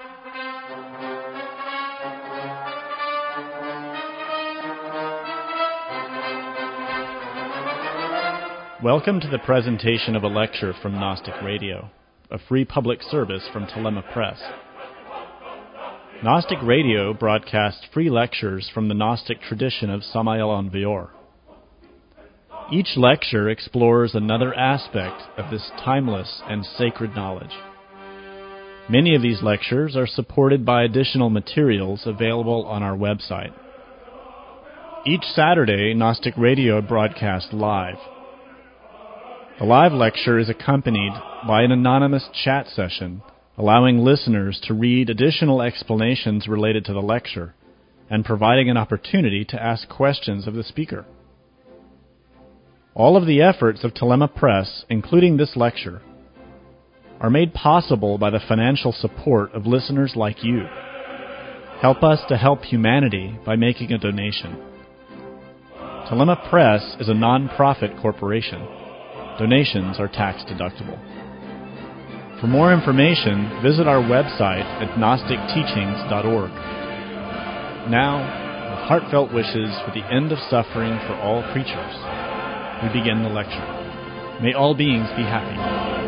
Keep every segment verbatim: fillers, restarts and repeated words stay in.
Welcome to the presentation of a lecture from Gnostic Radio, a free public service from Telema Press. Gnostic Radio broadcasts free lectures from the Gnostic tradition of Samael Aun Weor. Each lecture explores another aspect of this timeless and sacred knowledge. Many of these lectures are supported by additional materials available on our website. Each Saturday, Gnostic Radio broadcasts live. The live lecture is accompanied by an anonymous chat session, allowing listeners to read additional explanations related to the lecture and providing an opportunity to ask questions of the speaker. All of the efforts of Telema Press, including this lecture, are made possible by the financial support of listeners like you. Help us to help humanity by making a donation. Telema Press is a non-profit corporation. Donations are tax-deductible. For more information, visit our website at gnostic teachings dot org. Now, with heartfelt wishes for the end of suffering for all creatures, we begin the lecture. May all beings be happy.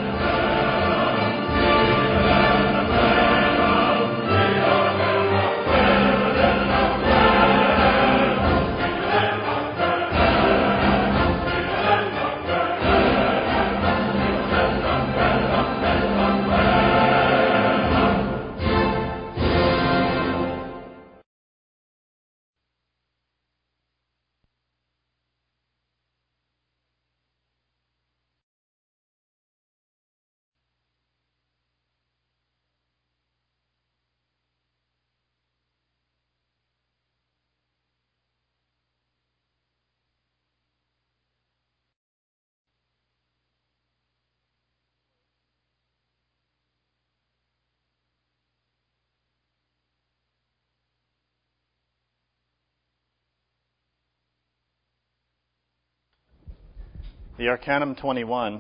The Arcanum twenty-one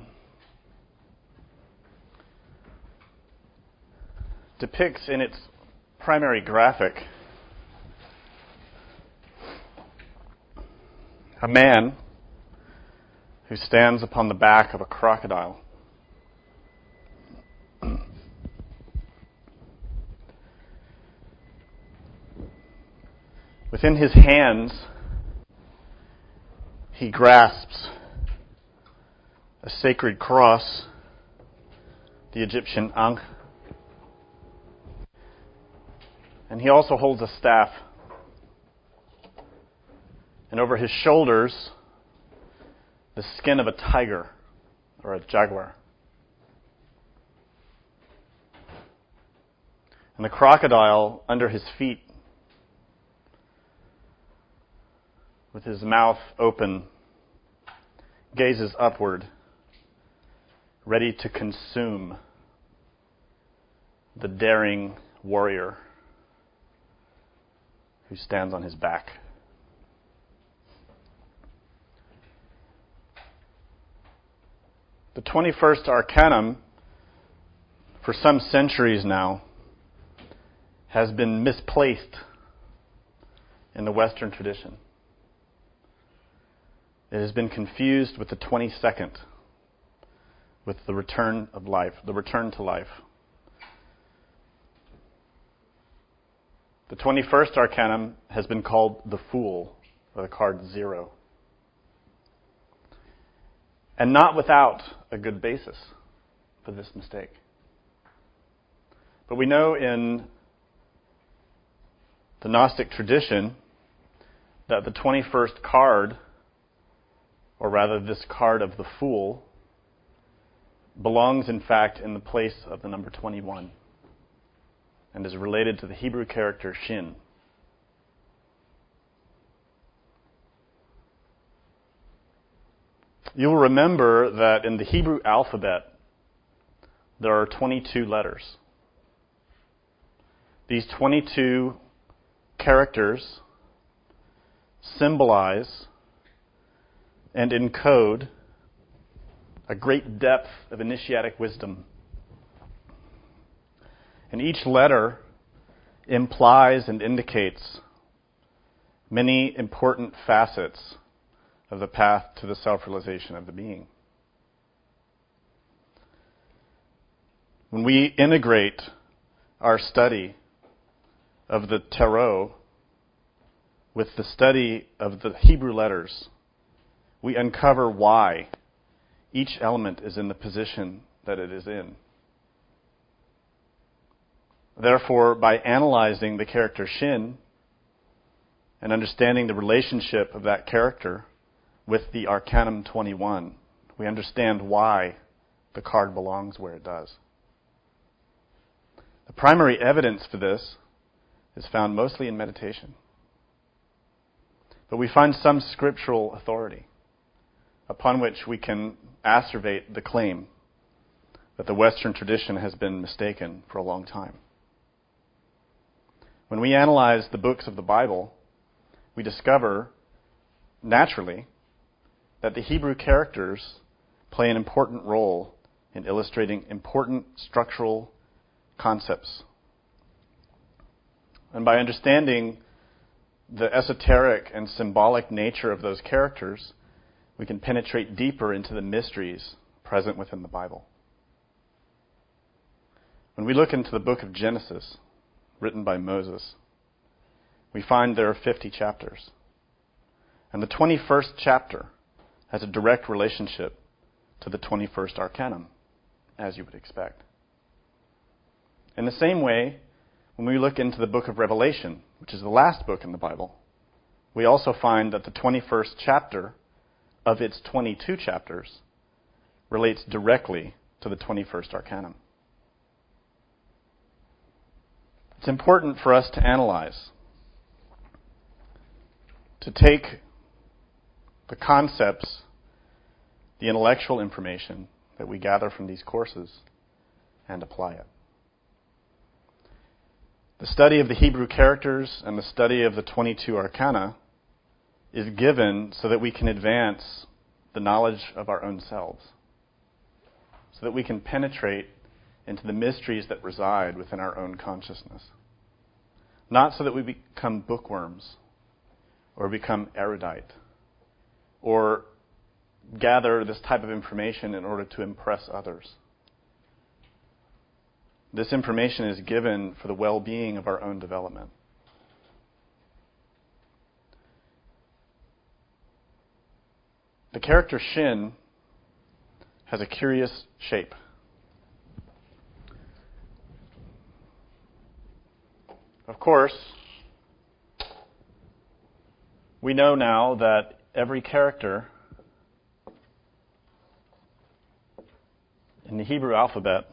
depicts in its primary graphic a man who stands upon the back of a crocodile. Within his hands, he grasps a sacred cross, the Egyptian Ankh, and he also holds a staff. And over his shoulders, the skin of a tiger or a jaguar. And the crocodile under his feet, with his mouth open, gazes upward, ready to consume the daring warrior who stands on his back. The twenty-first Arcanum, for some centuries now, has been misplaced in the Western tradition. It has been confused with the twenty-second, with the return of life, the return to life. The twenty-first Arcanum has been called the Fool, or the card Zero. And not without a good basis for this mistake. But we know in the Gnostic tradition that the twenty-first card, or rather this card of the Fool, belongs in fact in the place of the number twenty-one and is related to the Hebrew character Shin. You will remember that in the Hebrew alphabet there are twenty-two letters. These twenty-two characters symbolize and encode a great depth of initiatic wisdom. And each letter implies and indicates many important facets of the path to the self-realization of the being. When we integrate our study of the Tarot with the study of the Hebrew letters, we uncover why each element is in the position that it is in. Therefore, by analyzing the character Shin and understanding the relationship of that character with the Arcanum twenty-one, we understand why the card belongs where it does. The primary evidence for this is found mostly in meditation. But we find some scriptural authority upon which we can acerbate the claim that the Western tradition has been mistaken for a long time. When we analyze the books of the Bible, we discover, naturally, that the Hebrew characters play an important role in illustrating important structural concepts. And by understanding the esoteric and symbolic nature of those characters, we can penetrate deeper into the mysteries present within the Bible. When we look into the book of Genesis, written by Moses, we find there are fifty chapters. And the twenty-first chapter has a direct relationship to the twenty-first Arcanum, as you would expect. In the same way, when we look into the book of Revelation, which is the last book in the Bible, we also find that the twenty-first chapter of its twenty-two chapters relates directly to the twenty-first Arcanum. It's important for us to analyze, to take the concepts, the intellectual information that we gather from these courses, and apply it. The study of the Hebrew characters and the study of the twenty-two arcana is given so that we can advance the knowledge of our own selves, so that we can penetrate into the mysteries that reside within our own consciousness. Not so that we become bookworms or become erudite or gather this type of information in order to impress others. This information is given for the well-being of our own development. The character Shin has a curious shape. Of course, we know now that every character in the Hebrew alphabet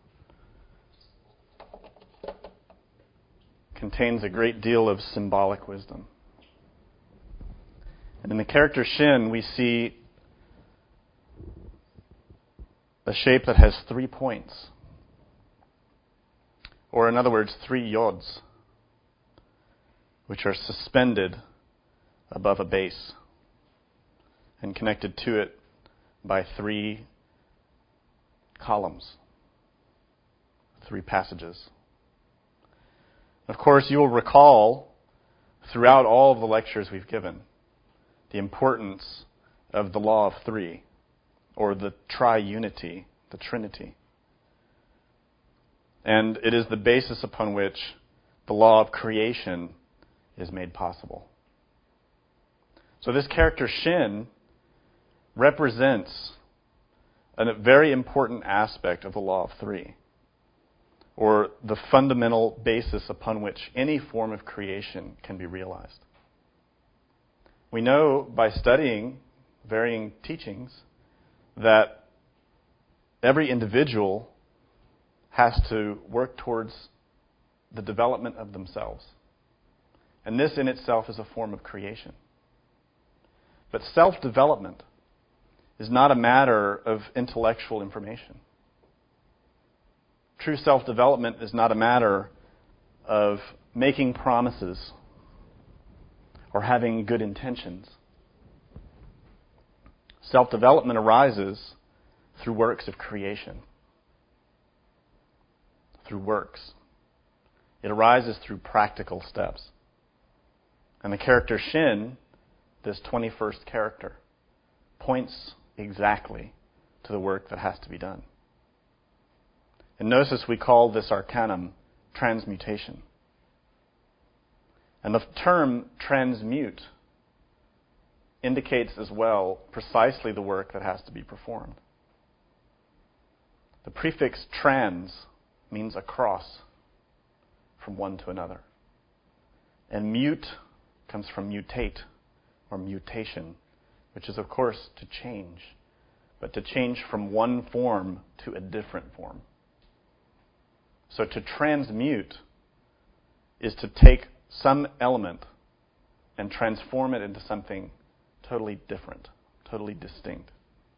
contains a great deal of symbolic wisdom. And in the character Shin, we see a shape that has three points. Or in other words, three yods, which are suspended above a base and connected to it by three columns, three passages. Of course, you will recall throughout all of the lectures we've given the importance of the law of three, or the triunity, the Trinity. And it is the basis upon which the law of creation is made possible. So this character Shin represents a very important aspect of the law of three, or the fundamental basis upon which any form of creation can be realized. We know by studying varying teachings that every individual has to work towards the development of themselves. And this in itself is a form of creation. But self-development is not a matter of intellectual information. True self-development is not a matter of making promises or having good intentions. Self-development arises through works of creation, through works. It arises through practical steps. And the character Shin, this twenty-first character, points exactly to the work that has to be done. In Gnosis, we call this arcanum transmutation. And the term transmute indicates as well precisely the work that has to be performed. The prefix trans means across from one to another. And mute comes from mutate or mutation, which is, of course, to change, but to change from one form to a different form. So to transmute is to take some element and transform it into something totally different, totally distinct.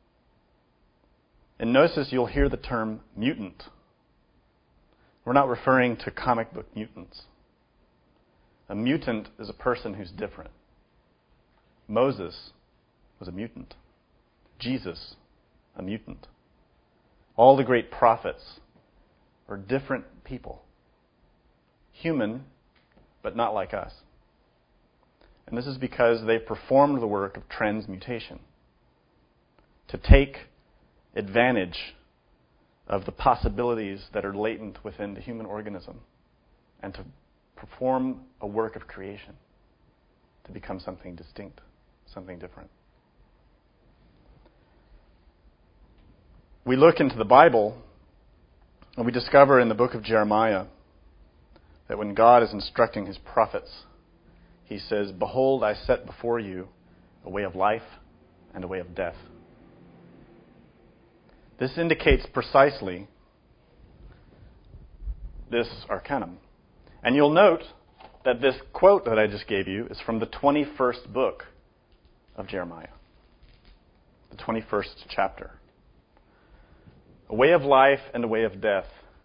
In Gnosis, you'll hear the term mutant. We're not referring to comic book mutants. A mutant is a person who's different. Moses was a mutant. Jesus, a mutant. All the great prophets are different people. Human, but not like us. And this is because they performed the work of transmutation. To take advantage of the possibilities that are latent within the human organism and to perform a work of creation, to become something distinct, something different. We look into the Bible and we discover in the book of Jeremiah that when God is instructing his prophets, he says, "Behold, I set before you a way of life and a way of death." This indicates precisely this arcanum. And you'll note that this quote that I just gave you is from the twenty-first book of Jeremiah, the twenty-first chapter. A way of life and a way of death.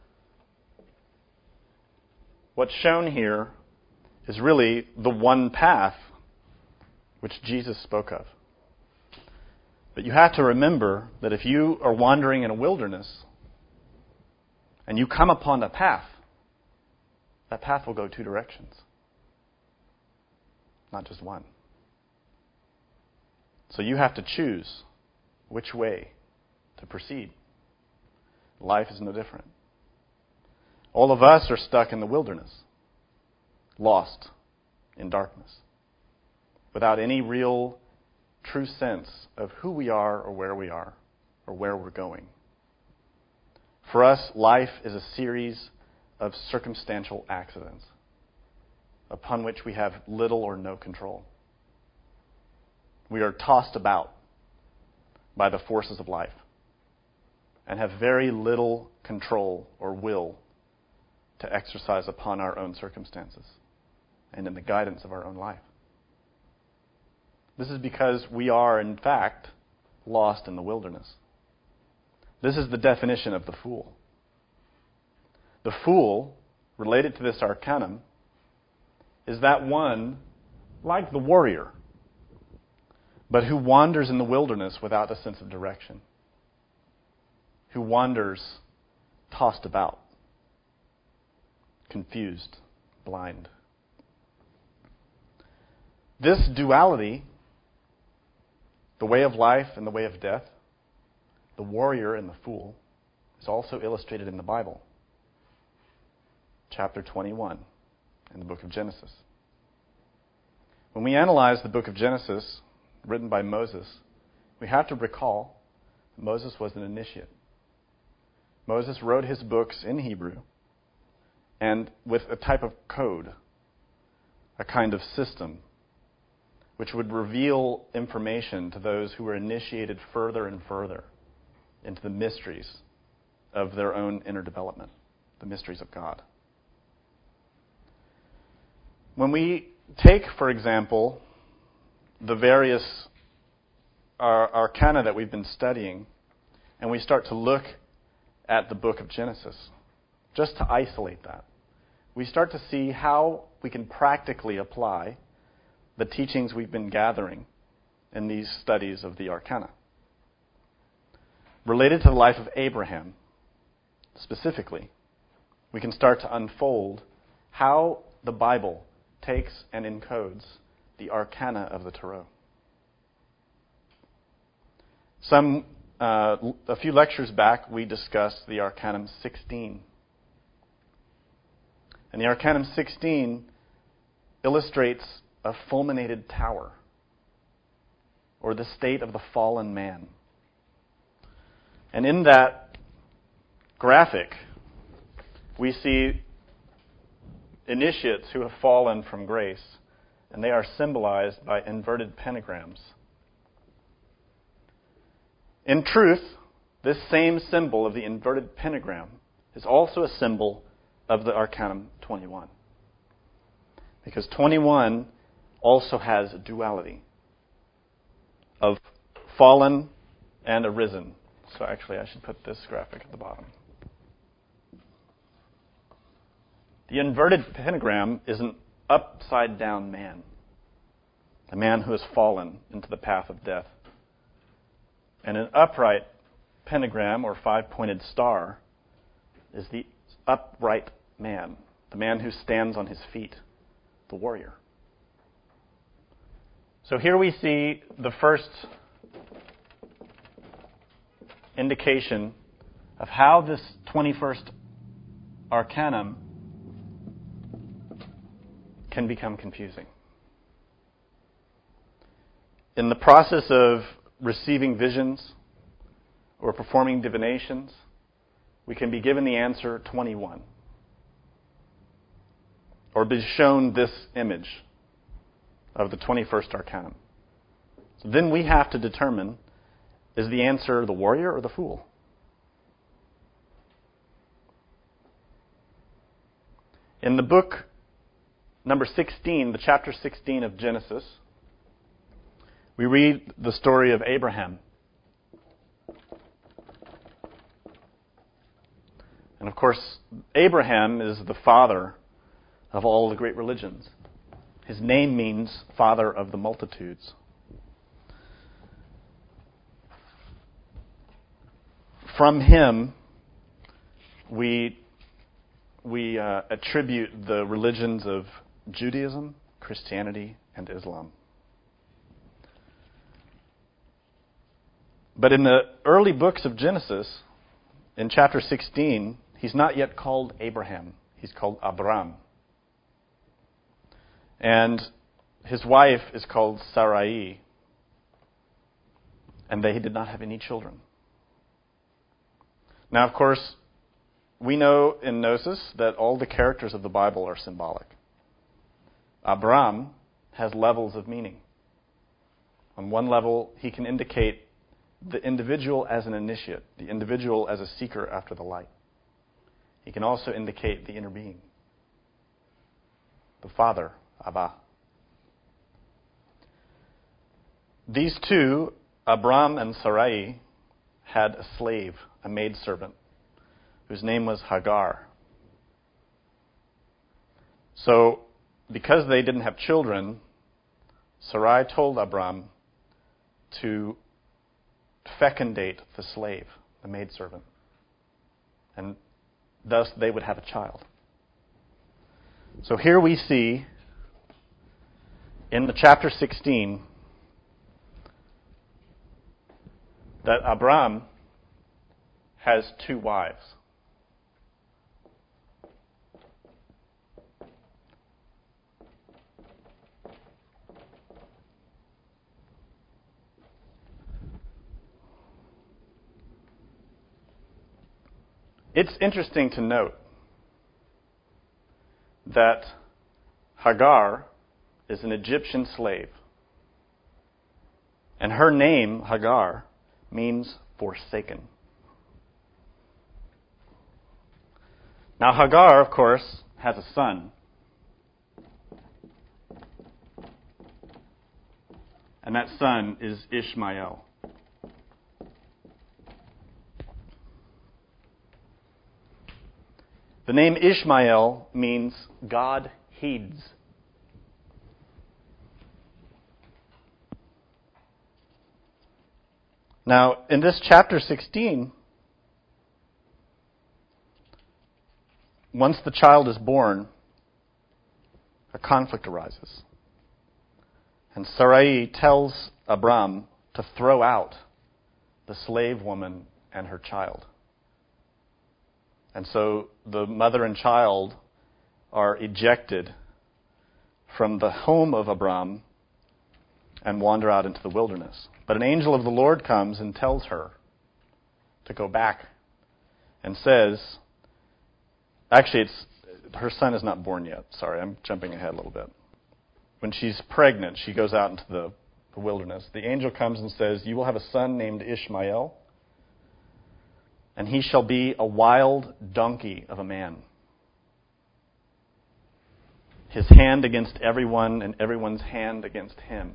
What's shown here is really the one path which Jesus spoke of. But you have to remember that if you are wandering in a wilderness and you come upon a path, that path will go two directions, not just one. So you have to choose which way to proceed. Life is no different. All of us are stuck in the wilderness, lost in darkness, without any real true sense of who we are or where we are or where we're going. For us, life is a series of circumstantial accidents upon which we have little or no control. We are tossed about by the forces of life and have very little control or will to exercise upon our own circumstances and in the guidance of our own life. This is because we are, in fact, lost in the wilderness. This is the definition of the fool. The fool, related to this arcanum, is that one like the warrior, but who wanders in the wilderness without a sense of direction, who wanders tossed about, confused, blind. This duality, the way of life and the way of death, the warrior and the fool, is also illustrated in the Bible. Chapter twenty-one in the book of Genesis. When we analyze the book of Genesis, written by Moses, we have to recall that Moses was an initiate. Moses wrote his books in Hebrew and with a type of code, a kind of system, which would reveal information to those who were initiated further and further into the mysteries of their own inner development, the mysteries of God. When we take, for example, the various ar- arcana that we've been studying, and we start to look at the book of Genesis, just to isolate that, we start to see how we can practically apply the teachings we've been gathering in these studies of the arcana. Related to the life of Abraham, specifically, we can start to unfold how the Bible takes and encodes the arcana of the Tarot. Some, uh, a few lectures back, we discussed the Arcanum sixteen. And the Arcanum sixteen illustrates a fulminated tower, or the state of the fallen man. And in that graphic, we see initiates who have fallen from grace, and they are symbolized by inverted pentagrams. In truth, this same symbol of the inverted pentagram is also a symbol of the Arcanum twenty-one. Because twenty-one also has a duality of fallen and arisen. So actually, I should put this graphic at the bottom. The inverted pentagram is an upside-down man, a man who has fallen into the path of death. And an upright pentagram, or five-pointed star, is the upright man, the man who stands on his feet, the warrior. So here we see the first indication of how this twenty-first arcanum can become confusing. In the process of receiving visions or performing divinations, we can be given the answer twenty-one, or be shown this image of the twenty-first arcanum. So then we have to determine, is the answer the warrior or the fool? In the book number sixteen, the chapter sixteen of Genesis, we read the story of Abraham. And of course, Abraham is the father of all the great religions. His name means father of the multitudes. From him, we, we uh, attribute the religions of Judaism, Christianity, and Islam. But in the early books of Genesis, in chapter sixteen, he's not yet called Abraham. He's called Abram. And his wife is called Sarai. And they did not have any children. Now, of course, we know in Gnosis that all the characters of the Bible are symbolic. Abram has levels of meaning. On one level, he can indicate the individual as an initiate, the individual as a seeker after the light. He can also indicate the inner being, the father, Abba. These two, Abram and Sarai, had a slave, a maidservant, whose name was Hagar. So, because they didn't have children, Sarai told Abram to fecundate the slave, the maidservant, and thus they would have a child. So here we see in the chapter sixteen that Abram has two wives. It's interesting to note that Hagar is an Egyptian slave. And her name, Hagar, means forsaken. Now, Hagar, of course, has a son. And that son is Ishmael. The name Ishmael means God heeds. Now, in this chapter sixteen, once the child is born, a conflict arises. And Sarai tells Abram to throw out the slave woman and her child. And so the mother and child are ejected from the home of Abram and wander out into the wilderness. But an angel of the Lord comes and tells her to go back and says, actually, it's her son is not born yet. Sorry, I'm jumping ahead a little bit. When she's pregnant, she goes out into the, the wilderness. The angel comes and says, you will have a son named Ishmael, and he shall be a wild donkey of a man. His hand against everyone and everyone's hand against him.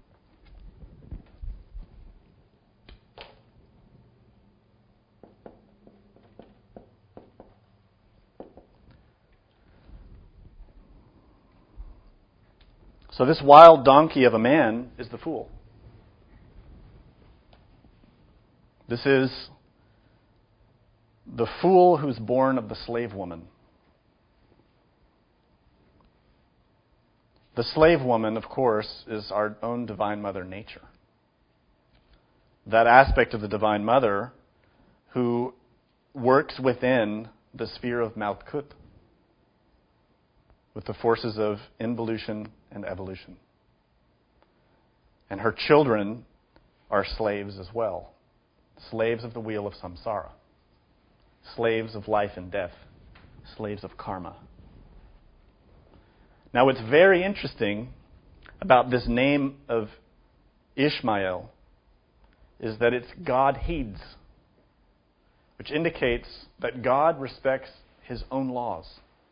So this wild donkey of a man is the fool. This is the fool who's born of the slave woman. The slave woman, of course, is our own divine mother nature. That aspect of the divine mother who works within the sphere of Malkut with the forces of involution and evolution. And her children are slaves as well. Slaves of the wheel of samsara. Slaves of life and death. Slaves of karma. Now, what's very interesting about this name of Ishmael is that it's God heeds, which indicates that God respects his own laws.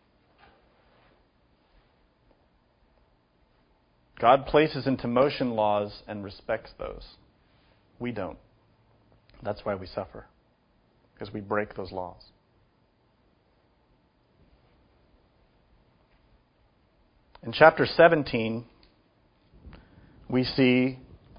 God places into motion laws and respects those. We don't. That's why we suffer, because we break those laws. In chapter seventeen, we see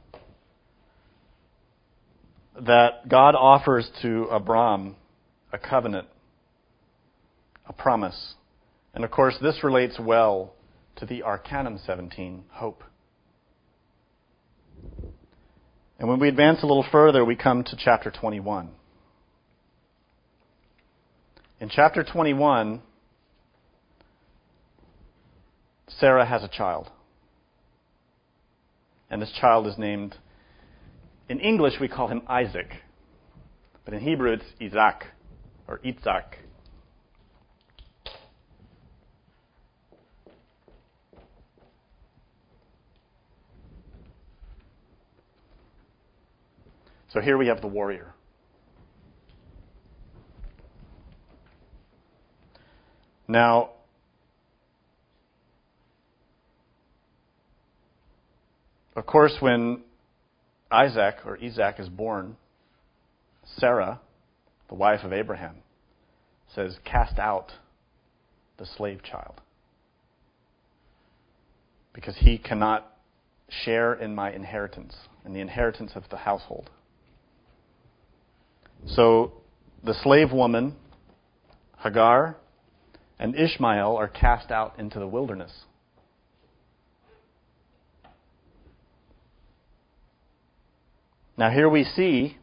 that God offers to Abram a covenant, a promise. And of course, this relates well to the Arcanum seventeen, hope. And when we advance a little further, we come to chapter twenty-one. In chapter twenty-one, Sarah has a child. And this child is named, in English we call him Isaac. But in Hebrew it's Isaac, or Itzak. So here we have the warrior. Now, of course, when Isaac, or Isaac, is born, Sarah, the wife of Abraham, says, cast out the slave child, because he cannot share in my inheritance, in the inheritance of the household. So the slave woman, Hagar, and Ishmael are cast out into the wilderness. Now here we see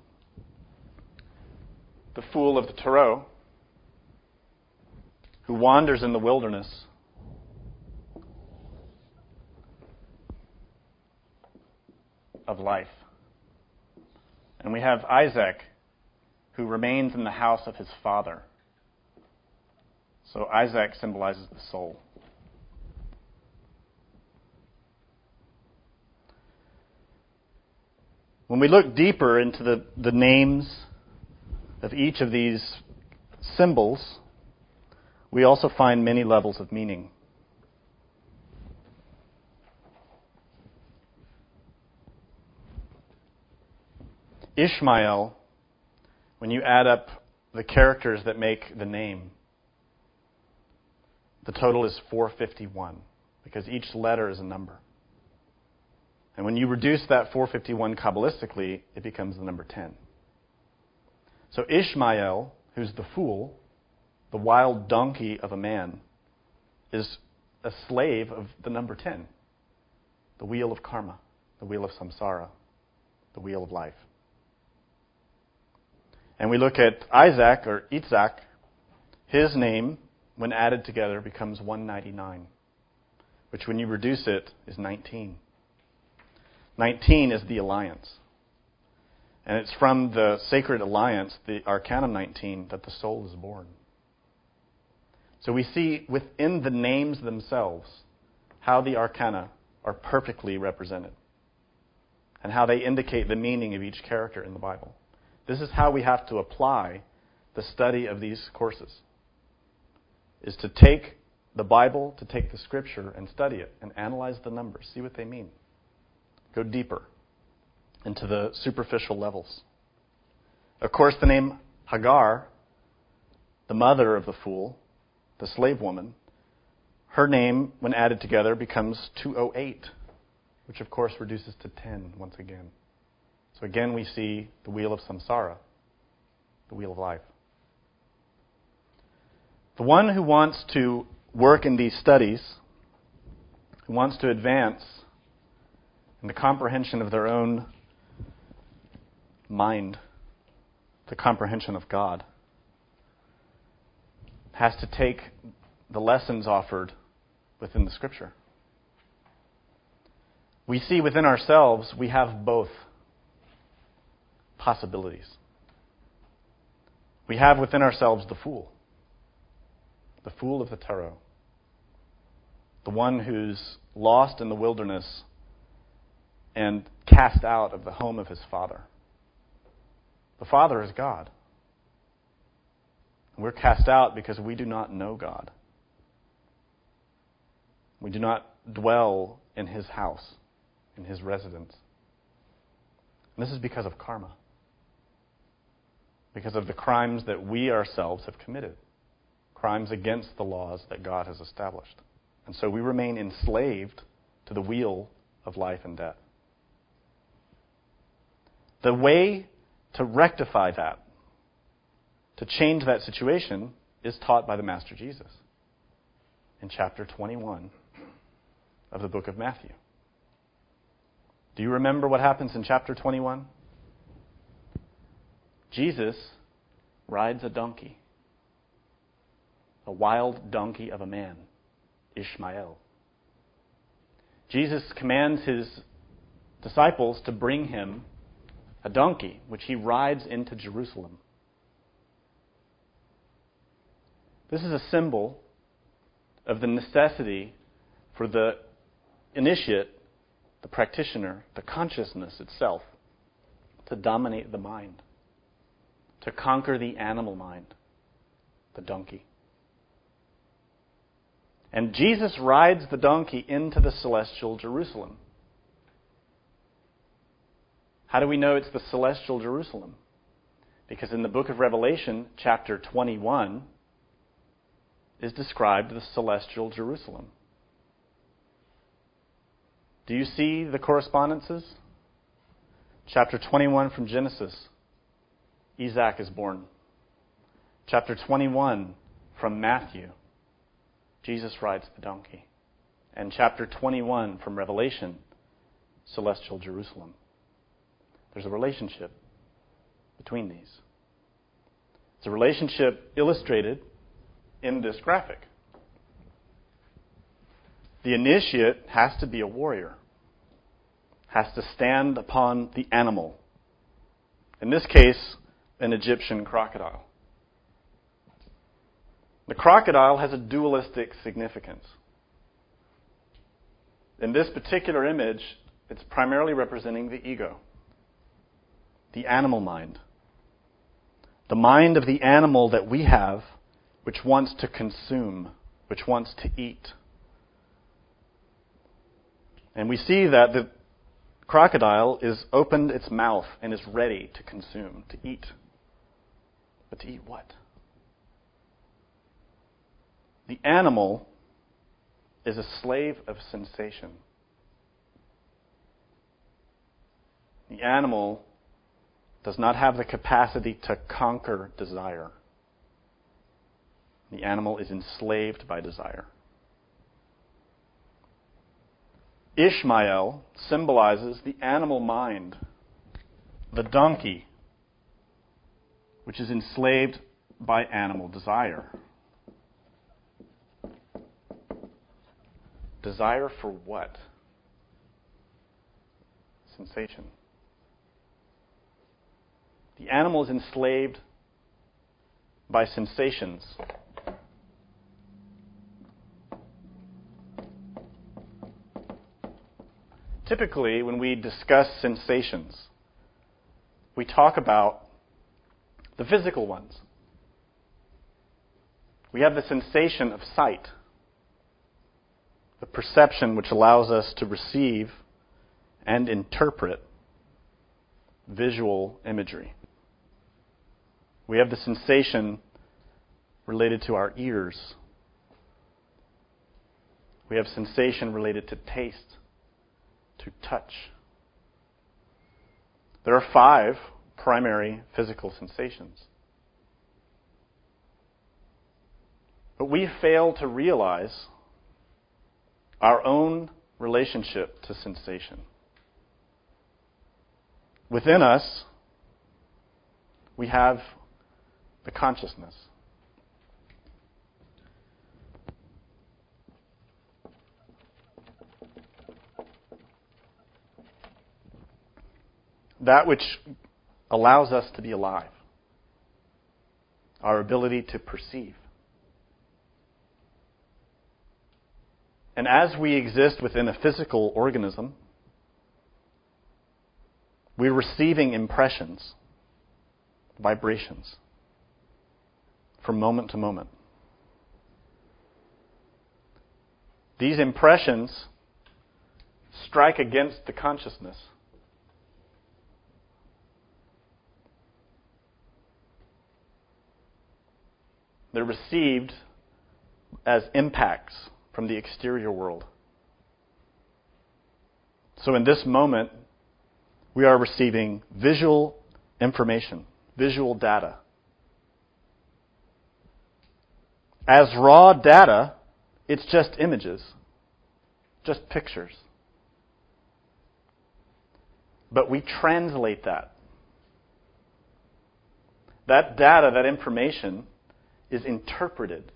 the fool of the Tarot who wanders in the wilderness of life. And we have Isaac, who remains in the house of his father. So Isaac symbolizes the soul. When we look deeper into the, the names of each of these symbols, we also find many levels of meaning. Ishmael, when you add up the characters that make the name, the total is four hundred fifty-one, because each letter is a number. And when you reduce that four hundred fifty-one Kabbalistically, it becomes the number ten. So Ishmael, who's the fool, the wild donkey of a man, is a slave of the number ten, the wheel of karma, the wheel of samsara, the wheel of life. And we look at Isaac, or Itzhak, his name, when added together, becomes one ninety-nine, which when you reduce it is nineteen. nineteen is the alliance. And it's from the sacred alliance, the Arcanum nineteen, that the soul is born. So we see within the names themselves how the arcana are perfectly represented and how they indicate the meaning of each character in the Bible. This is how we have to apply the study of these courses, is to take the Bible, to take the Scripture and study it and analyze the numbers, see what they mean. Go deeper into the superficial levels. Of course, the name Hagar, the mother of the fool, the slave woman, her name, when added together, becomes two oh eight, which of course reduces to ten once again. So again, we see the wheel of samsara, the wheel of life. The one who wants to work in these studies, who wants to advance in the comprehension of their own mind, the comprehension of God, has to take the lessons offered within the Scripture. We see within ourselves we have both possibilities. We have within ourselves the fool, the fool of the tarot, the one who's lost in the wilderness and cast out of the home of his father. The Father is God. We're cast out because we do not know God. We do not dwell in His house, in His residence. And this is because of karma. Because of the crimes that we ourselves have committed. Crimes against the laws that God has established. And so we remain enslaved to the wheel of life and death. The way to rectify that, to change that situation, is taught by the Master Jesus in chapter twenty-one of the book of Matthew. Do you remember what happens in chapter twenty-one? Jesus rides a donkey, a wild donkey of a man, Ishmael. Jesus commands his disciples to bring him a donkey, which he rides into Jerusalem. This is a symbol of the necessity for the initiate, the practitioner, the consciousness itself, to dominate the mind, to conquer the animal mind, the donkey. And Jesus rides the donkey into the celestial Jerusalem. How do we know it's the celestial Jerusalem? Because in the book of Revelation, chapter twenty-one, is described the celestial Jerusalem. Do you see the correspondences? Chapter twenty-one from Genesis, Isaac is born. Chapter twenty-one from Matthew, Jesus rides the donkey. And chapter twenty-one from Revelation, celestial Jerusalem. There's a relationship between these. It's a relationship illustrated in this graphic. The initiate has to be a warrior, has to stand upon the animal. In this case, an Egyptian crocodile. The crocodile has a dualistic significance. In this particular image, it's primarily representing the ego, the animal mind. The mind of the animal that we have, which wants to consume, which wants to eat. And we see that the crocodile is opened its mouth and is ready to consume, to eat. But to eat what? The animal is a slave of sensation. The animal does not have the capacity to conquer desire. The animal is enslaved by desire. Ishmael symbolizes the animal mind, the donkey, which is enslaved by animal desire. Desire for what? Sensation. The animal is enslaved by sensations. Typically, when we discuss sensations, we talk about the physical ones. We have the sensation of sight, the perception which allows us to receive and interpret visual imagery. We have the sensation related to our ears. We have sensation related to taste, to touch. There are five primary physical sensations. But we fail to realize our own relationship to sensation. Within us, we have the consciousness. That which allows us to be alive. Our ability to perceive. And as we exist within a physical organism, we're receiving impressions, vibrations, from moment to moment. These impressions strike against the consciousness. They're received as impacts from the exterior world. So in this moment, we are receiving visual information, visual data. As raw data, it's just images, just pictures. But we translate that. That data, that information, is interpreted.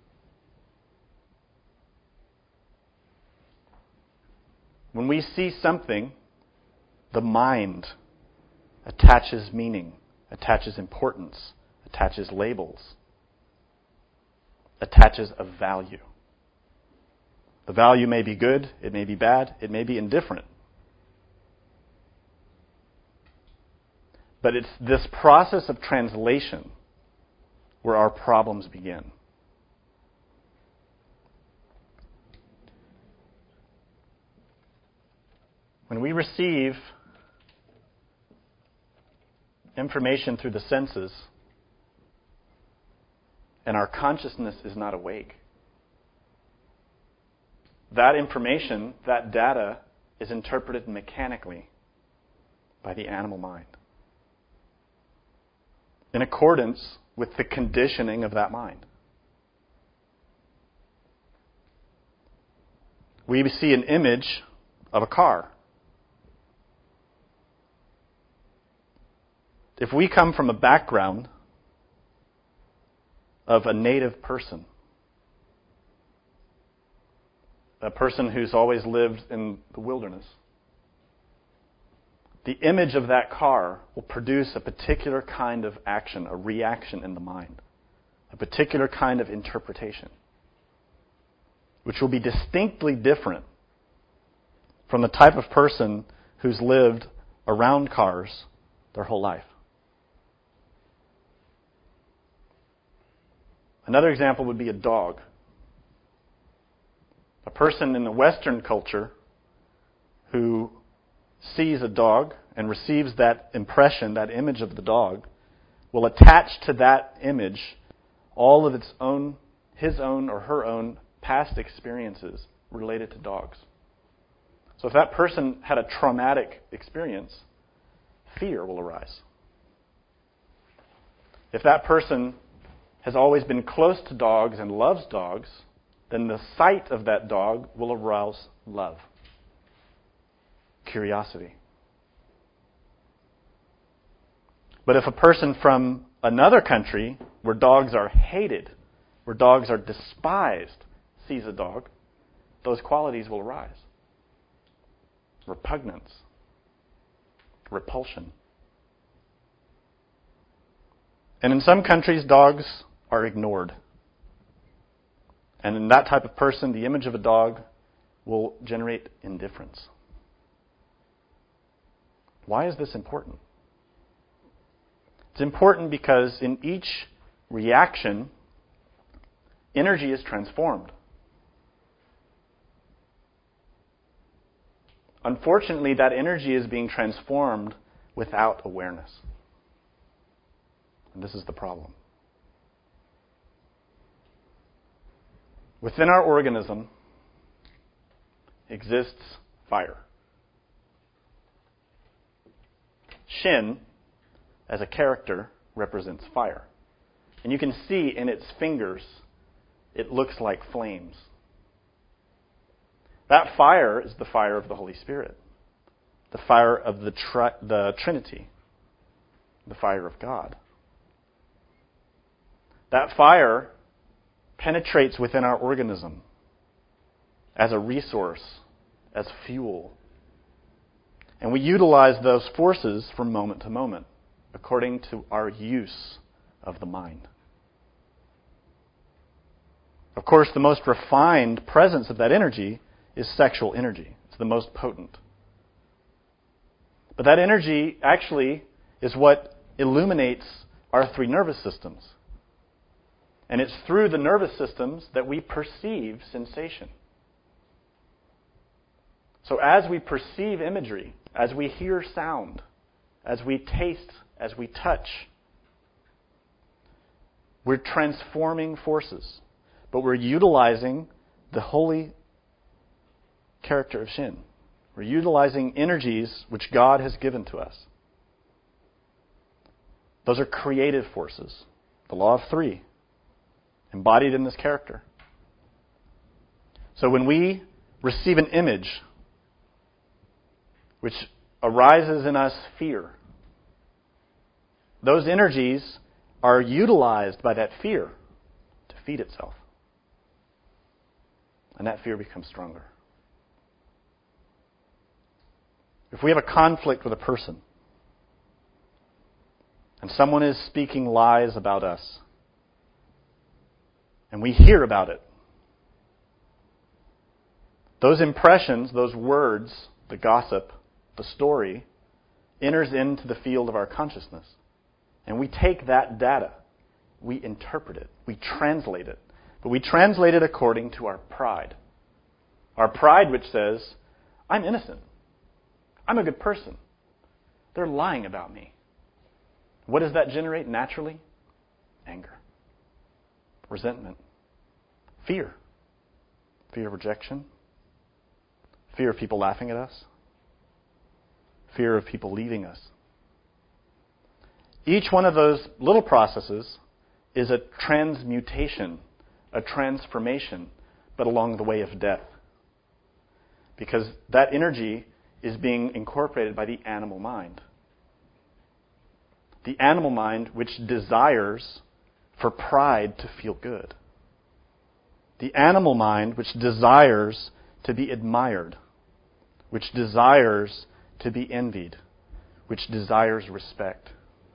When we see something, the mind attaches meaning, attaches importance, attaches labels, attaches a value. The value may be good, it may be bad, it may be indifferent. But it's this process of translation where our problems begin. When we receive information through the senses and our consciousness is not awake, that information, that data, is interpreted mechanically by the animal mind, in accordance with the conditioning of that mind. We see an image of a car. If we come from a background of a native person, a person who's always lived in the wilderness, the image of that car will produce a particular kind of action, a reaction in the mind, a particular kind of interpretation, which will be distinctly different from the type of person who's lived around cars their whole life. Another example would be a dog. A person in the Western culture who sees a dog and receives that impression, that image of the dog, will attach to that image all of its own, his own or her own past experiences related to dogs. So if that person had a traumatic experience, fear will arise. If that person has always been close to dogs and loves dogs, then the sight of that dog will arouse love. curiosity. But if a person from another country where dogs are hated, where dogs are despised, sees a dog, those qualities will arise. Repugnance, repulsion. And in some countries, dogs are ignored. And in that type of person, the image of a dog will generate indifference. Why is this important? It's important because in each reaction, energy is transformed. Unfortunately, that energy is being transformed without awareness. And this is the problem. Within our organism exists fire. Shin, as a character, represents fire. And you can see in its fingers, it looks like flames. That fire is the fire of the Holy Spirit, the fire of the, tri- the Trinity, the fire of God. That fire penetrates within our organism as a resource, as fuel. And we utilize those forces from moment to moment according to our use of the mind. Of course, the most refined presence of that energy is sexual energy. It's the most potent. But that energy actually is what illuminates our three nervous systems. And it's through the nervous systems that we perceive sensation. So as we perceive imagery, as we hear sound, as we taste, as we touch, we're transforming forces. But we're utilizing the holy character of Shin. We're utilizing energies which God has given to us. Those are creative forces. The law of three, embodied in this character. So when we receive an image which arises in us fear, those energies are utilized by that fear to feed itself. And that fear becomes stronger. If we have a conflict with a person, and someone is speaking lies about us, and we hear about it, those impressions, those words, the gossip, the story, enters into the field of our consciousness. And we take that data, we interpret it, we translate it. But we translate it according to our pride. Our pride which says, I'm innocent. I'm a good person. They're lying about me. What does that generate naturally? Anger. Resentment. Fear. Fear of rejection. Fear of people laughing at us. Fear of people leaving us. Each one of those little processes is a transmutation, a transformation, but along the way of death. Because that energy is being incorporated by the animal mind. The animal mind which desires for pride to feel good. The animal mind which desires to be admired, which desires to be envied, which desires respect.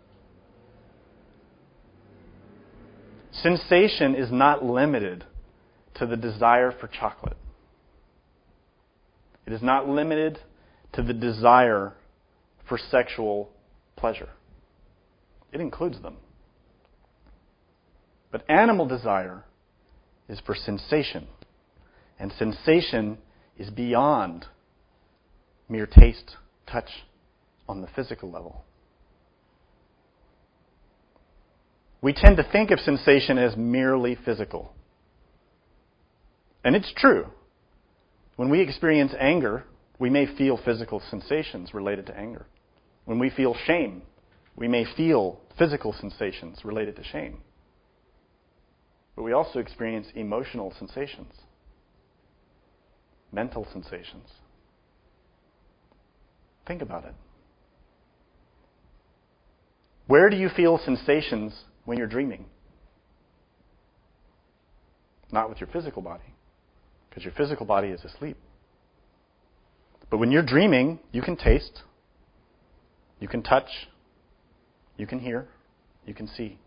Sensation is not limited to the desire for chocolate. It is not limited to the desire for sexual pleasure. It includes them. But animal desire is for sensation. And sensation is beyond mere taste, touch on the physical level. We tend to think of sensation as merely physical. And it's true. When we experience anger, we may feel physical sensations related to anger. When we feel shame, we may feel physical sensations related to shame. But we also experience emotional sensations, mental sensations. Think about it. Where do you feel sensations when you're dreaming? Not with your physical body, because your physical body is asleep. But when you're dreaming, you can taste, you can touch, you can hear, you can see.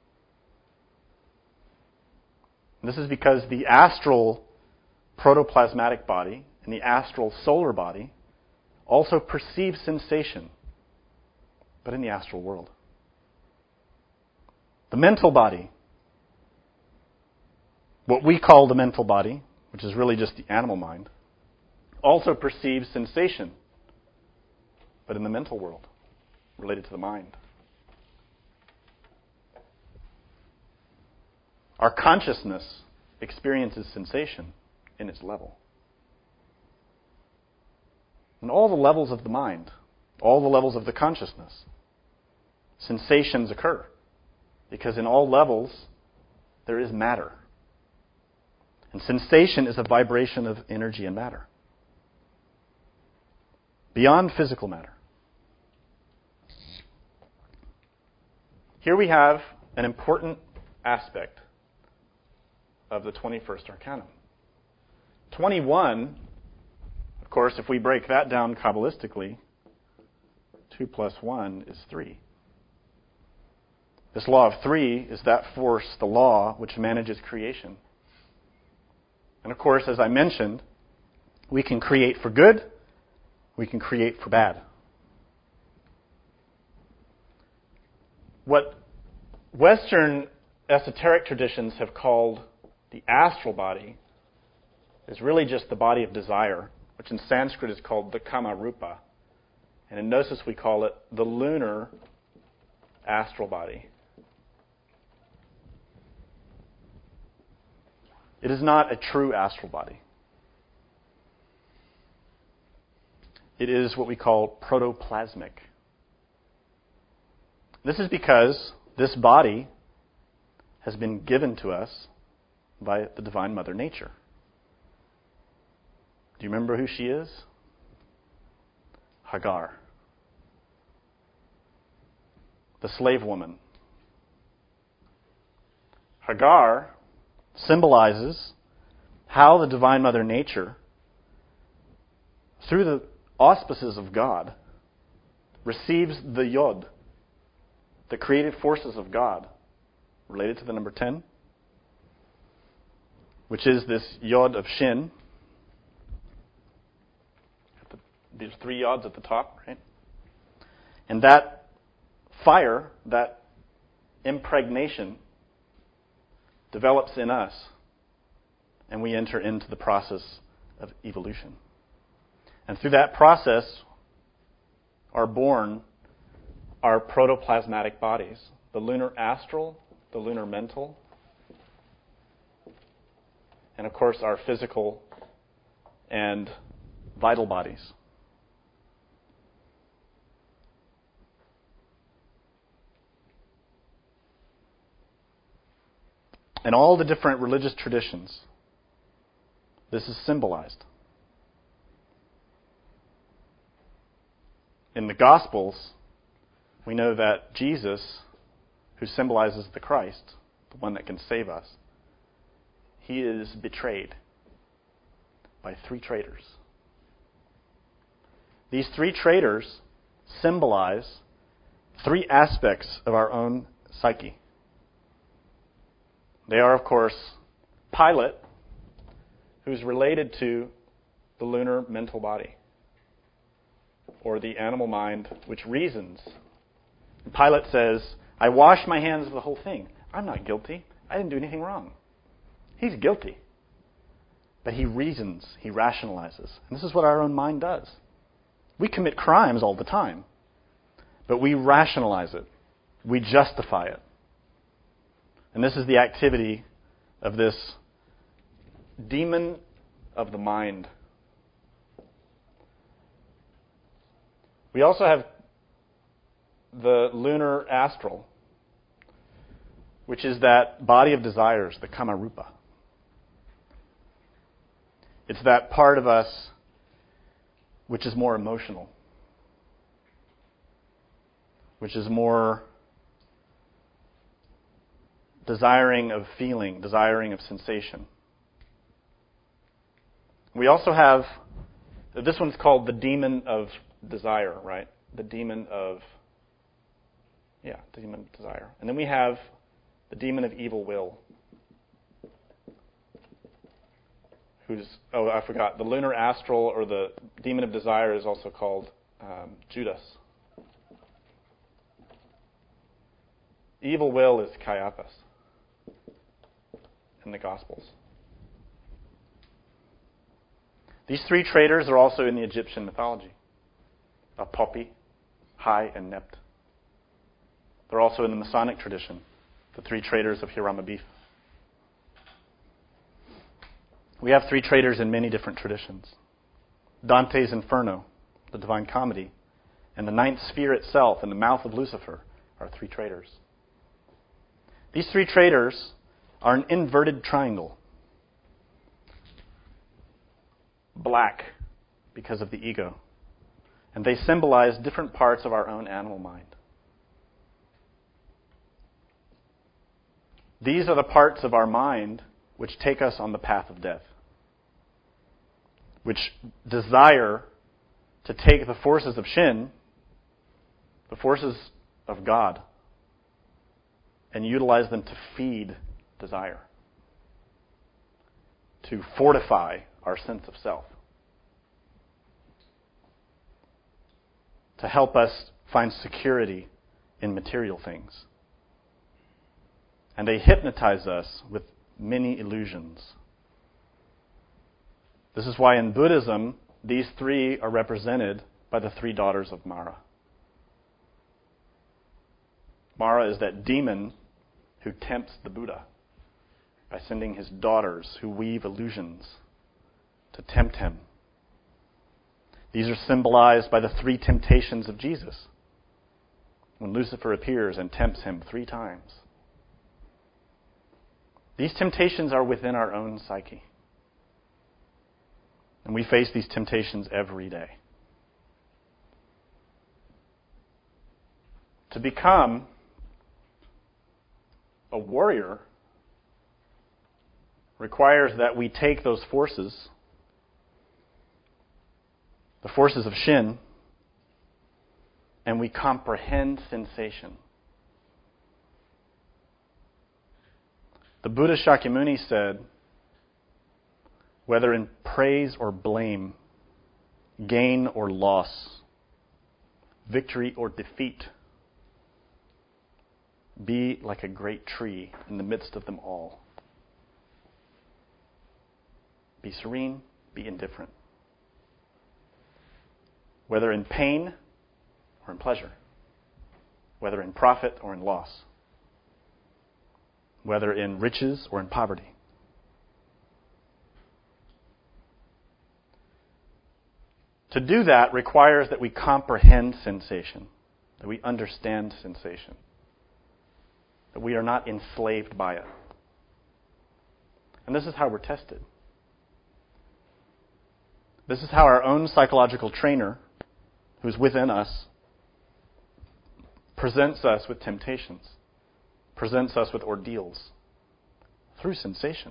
And this is because the astral protoplasmatic body and the astral solar body also perceive sensation, but in the astral world. The mental body, what we call the mental body, which is really just the animal mind, also perceives sensation, but in the mental world, related to the mind. Our consciousness experiences sensation in its level. In all the levels of the mind, all the levels of the consciousness, sensations occur. Because in all levels, there is matter. And sensation is a vibration of energy and matter. Beyond physical matter. Here we have an important aspect of the twenty-first Arcanum. twenty-one, of course, if we break that down Kabbalistically, two plus one is three. This law of three is that force, the law, which manages creation. And of course, as I mentioned, we can create for good, we can create for bad. What Western esoteric traditions have called the astral body is really just the body of desire, which in Sanskrit is called the Kama Rupa. And in Gnosis we call it the lunar astral body. It is not a true astral body. It is what we call protoplasmic. This is because this body has been given to us by the Divine Mother Nature. Do you remember who she is? Hagar, the slave woman. Hagar symbolizes how the Divine Mother Nature, through the auspices of God, receives the Yod, the creative forces of God, related to the number ten, which is this Yod of Shin. These three Yods at the top, right? And that fire, that impregnation, develops in us, and we enter into the process of evolution. And through that process are born our protoplasmatic bodies, the lunar astral, the lunar mental, and of course our physical and vital bodies. In all the different religious traditions, this is symbolized. In the Gospels, we know that Jesus, who symbolizes the Christ, the one that can save us, he is betrayed by three traitors. These three traitors symbolize three aspects of our own psyche. They are, of course, Pilate, who's related to the lunar mental body, or the animal mind, which reasons. And Pilate says, I wash my hands of the whole thing. I'm not guilty. I didn't do anything wrong. He's guilty. But he reasons, he rationalizes. And this is what our own mind does. We commit crimes all the time, but we rationalize it. We justify it. And this is the activity of this demon of the mind. We also have the lunar astral, which is that body of desires, the Kama Rupa. It's that part of us which is more emotional. which is more desiring of feeling, desiring of sensation. We also have, this one's called the demon of desire, right? The demon of, yeah, the demon of desire. And then we have the demon of evil will, who's, oh, I forgot, the lunar astral or the demon of desire is also called um, Judas. Evil will is Caiaphas in the Gospels. These three traitors are also in the Egyptian mythology. Apopi, Hai, and Nept. They're also in the Masonic tradition, the three traitors of Hiram Abiff. We have three traitors in many different traditions. Dante's Inferno, the Divine Comedy, and the ninth sphere itself in the mouth of Lucifer are three traitors. These three traitors are an inverted triangle. Black because of the ego. And they symbolize different parts of our own animal mind. These are the parts of our mind which take us on the path of death, which desire to take the forces of Shin, the forces of God, and utilize them to feed desire, to fortify our sense of self, to help us find security in material things. And they hypnotize us with many illusions. This is why in Buddhism, these three are represented by the three daughters of Mara. Mara is that demon who tempts the Buddha by sending his daughters who weave illusions to tempt him. These are symbolized by the three temptations of Jesus, when Lucifer appears and tempts him three times. These temptations are within our own psyche. And we face these temptations every day. To become a warrior requires that we take those forces, the forces of Shin, and we comprehend sensation. The Buddha Shakyamuni said, whether in praise or blame, gain or loss, victory or defeat, be like a great tree in the midst of them all. Be serene, be indifferent. Whether in pain or in pleasure, whether in profit or in loss, whether in riches or in poverty. To do that requires that we comprehend sensation, that we understand sensation, that we are not enslaved by it. And this is how we're tested. This is how our own psychological trainer, who's within us, presents us with temptations, presents us with ordeals through sensation,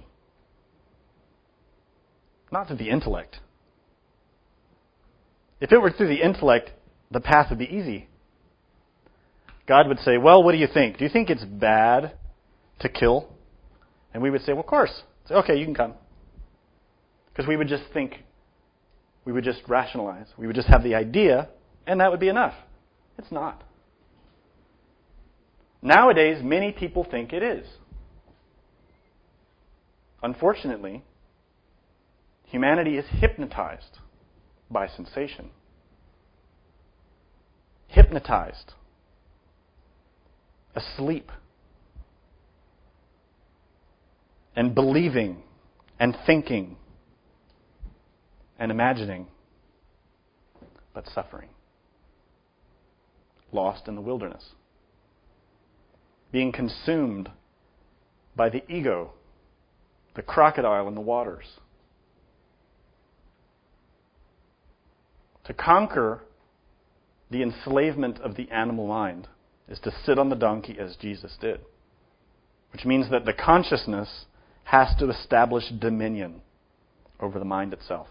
not through the intellect. If it were through the intellect, the path would be easy. God would say, well, what do you think? Do you think it's bad to kill? And we would say, well, of course. Say, okay, you can come. Because we would just think, we would just rationalize. We would just have the idea, and that would be enough. It's not. Nowadays, many people think it is. Unfortunately, humanity is hypnotized by sensation. Hypnotized. Asleep. And believing and thinking and imagining, but suffering. Lost in the wilderness. Being consumed by the ego, the crocodile in the waters. To conquer the enslavement of the animal mind, is to sit on the donkey as Jesus did, which means that the consciousness has to establish dominion over the mind itself.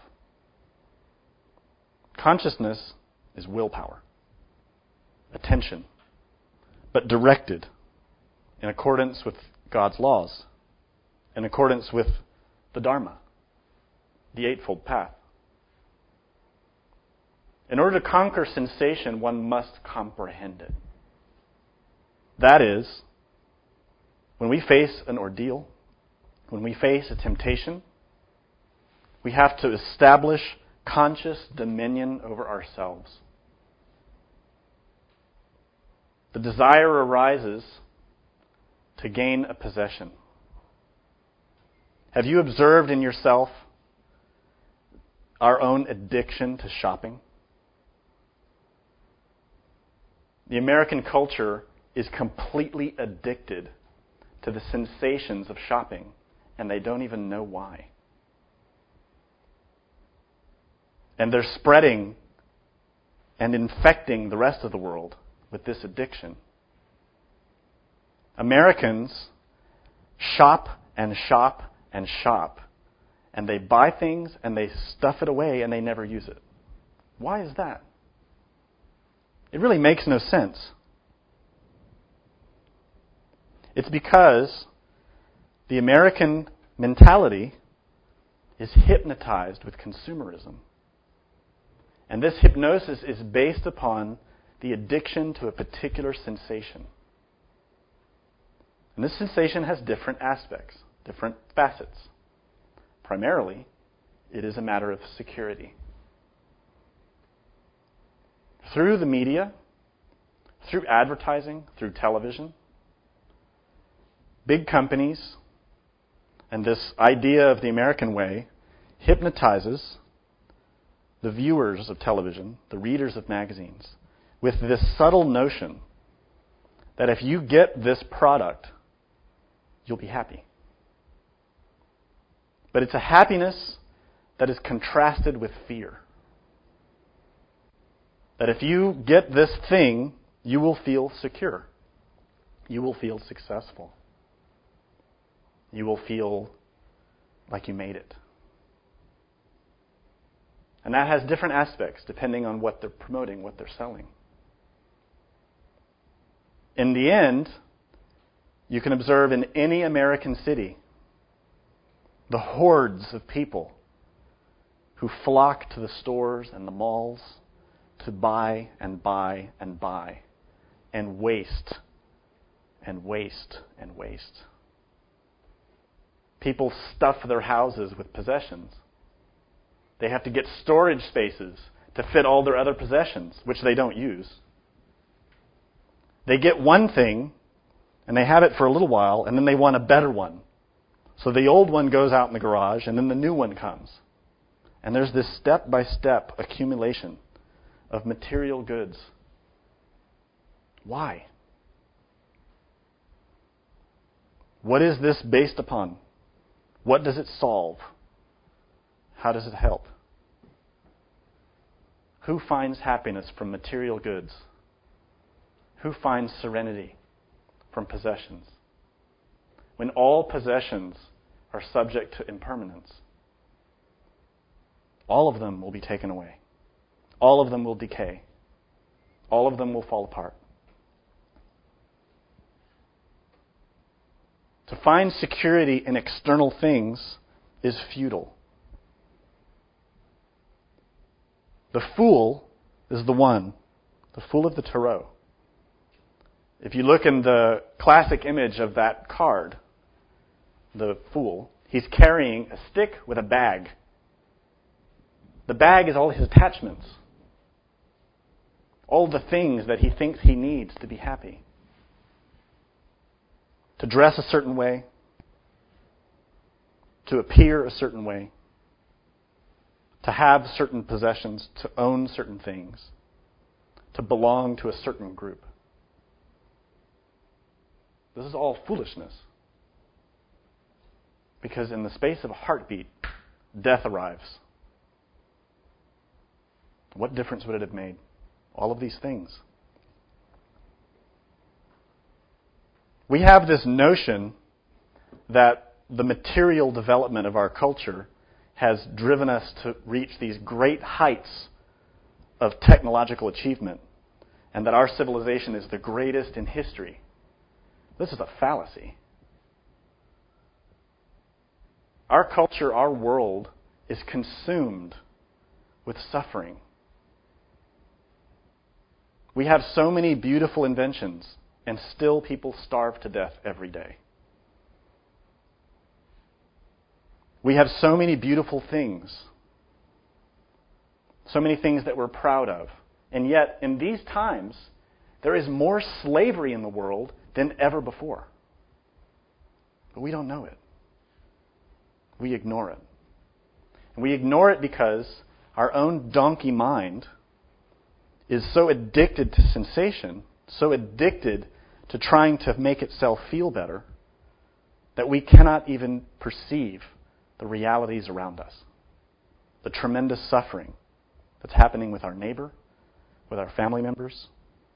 Consciousness is willpower, attention, but directed in accordance with God's laws, in accordance with the Dharma, the Eightfold Path. In order to conquer sensation, one must comprehend it. That is, when we face an ordeal, when we face a temptation, we have to establish conscious dominion over ourselves. The desire arises to gain a possession. Have you observed in yourself our own addiction to shopping? The American culture is completely addicted to the sensations of shopping, and they don't even know why. And they're spreading and infecting the rest of the world with this addiction. Americans shop and shop and shop, and they buy things and they stuff it away and they never use it. Why is that? It really makes no sense. It's because the American mentality is hypnotized with consumerism. And this hypnosis is based upon the addiction to a particular sensation. And this sensation has different aspects, different facets. Primarily, it is a matter of security. Through the media, through advertising, through television, big companies and this idea of the American way hypnotizes the viewers of television, the readers of magazines, with this subtle notion that if you get this product, you'll be happy. But it's a happiness that is contrasted with fear. That if you get this thing, you will feel secure. You will feel successful. You will feel like you made it. And that has different aspects depending on what they're promoting, what they're selling. In the end, you can observe in any American city the hordes of people who flock to the stores and the malls to buy and buy and buy and waste and waste and waste. People stuff their houses with possessions. They have to get storage spaces to fit all their other possessions, which they don't use. They get one thing, and they have it for a little while, and then they want a better one. So the old one goes out in the garage, and then the new one comes. And there's this step-by-step accumulation of material goods. Why? What is this based upon? What does it solve? How does it help? Who finds happiness from material goods? Who finds serenity from possessions? When all possessions are subject to impermanence, all of them will be taken away. All of them will decay. All of them will fall apart. To find security in external things is futile. The fool is the one, the fool of the tarot. If you look in the classic image of that card, the fool, he's carrying a stick with a bag. The bag is all his attachments. All the things that he thinks he needs to be happy. To dress a certain way. To appear a certain way. To have certain possessions. To own certain things. To belong to a certain group. This is all foolishness. Because in the space of a heartbeat, death arrives. What difference would it have made? All of these things. We have this notion that the material development of our culture has driven us to reach these great heights of technological achievement, and that our civilization is the greatest in history. This is a fallacy. Our culture, our world, is consumed with suffering. We have so many beautiful inventions, and still people starve to death every day. We have so many beautiful things, so many things that we're proud of. And yet, in these times, there is more slavery in the world than ever before. But we don't know it. We ignore it. And we ignore it because our own donkey mind is so addicted to sensation, so addicted to trying to make itself feel better, that we cannot even perceive the realities around us. The tremendous suffering that's happening with our neighbor, with our family members.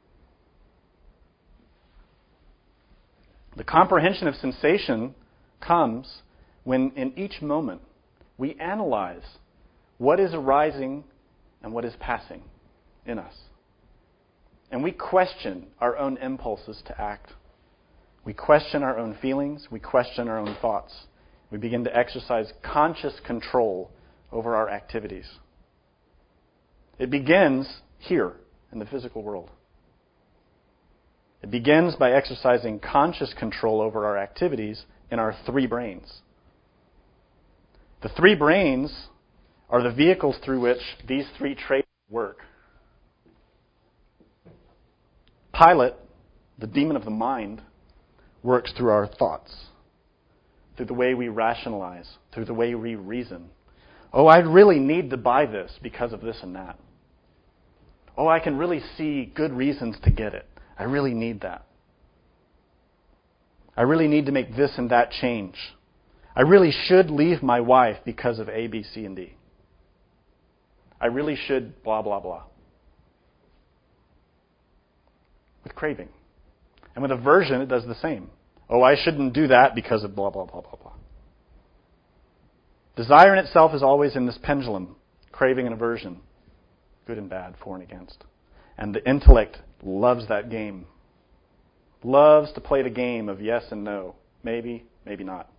The comprehension of sensation comes when in each moment we analyze what is arising and what is passing in us. And we question our own impulses to act. We question our own feelings. We question our own thoughts. We begin to exercise conscious control over our activities. It begins here in the physical world. It begins by exercising conscious control over our activities in our three brains. The three brains are the vehicles through which these three traits work. Pilate, the demon of the mind, works through our thoughts, through the way we rationalize, through the way we reason. Oh, I really need to buy this because of this and that. Oh, I can really see good reasons to get it. I really need that. I really need to make this and that change. I really should leave my wife because of A, B, C, and D. I really should blah, blah, blah. With craving. And with aversion, it does the same. Oh, I shouldn't do that because of blah, blah, blah, blah, blah. Desire in itself is always in this pendulum, craving and aversion, good and bad, for and against. And the intellect loves that game. Loves to play the game of yes and no. Maybe, maybe not.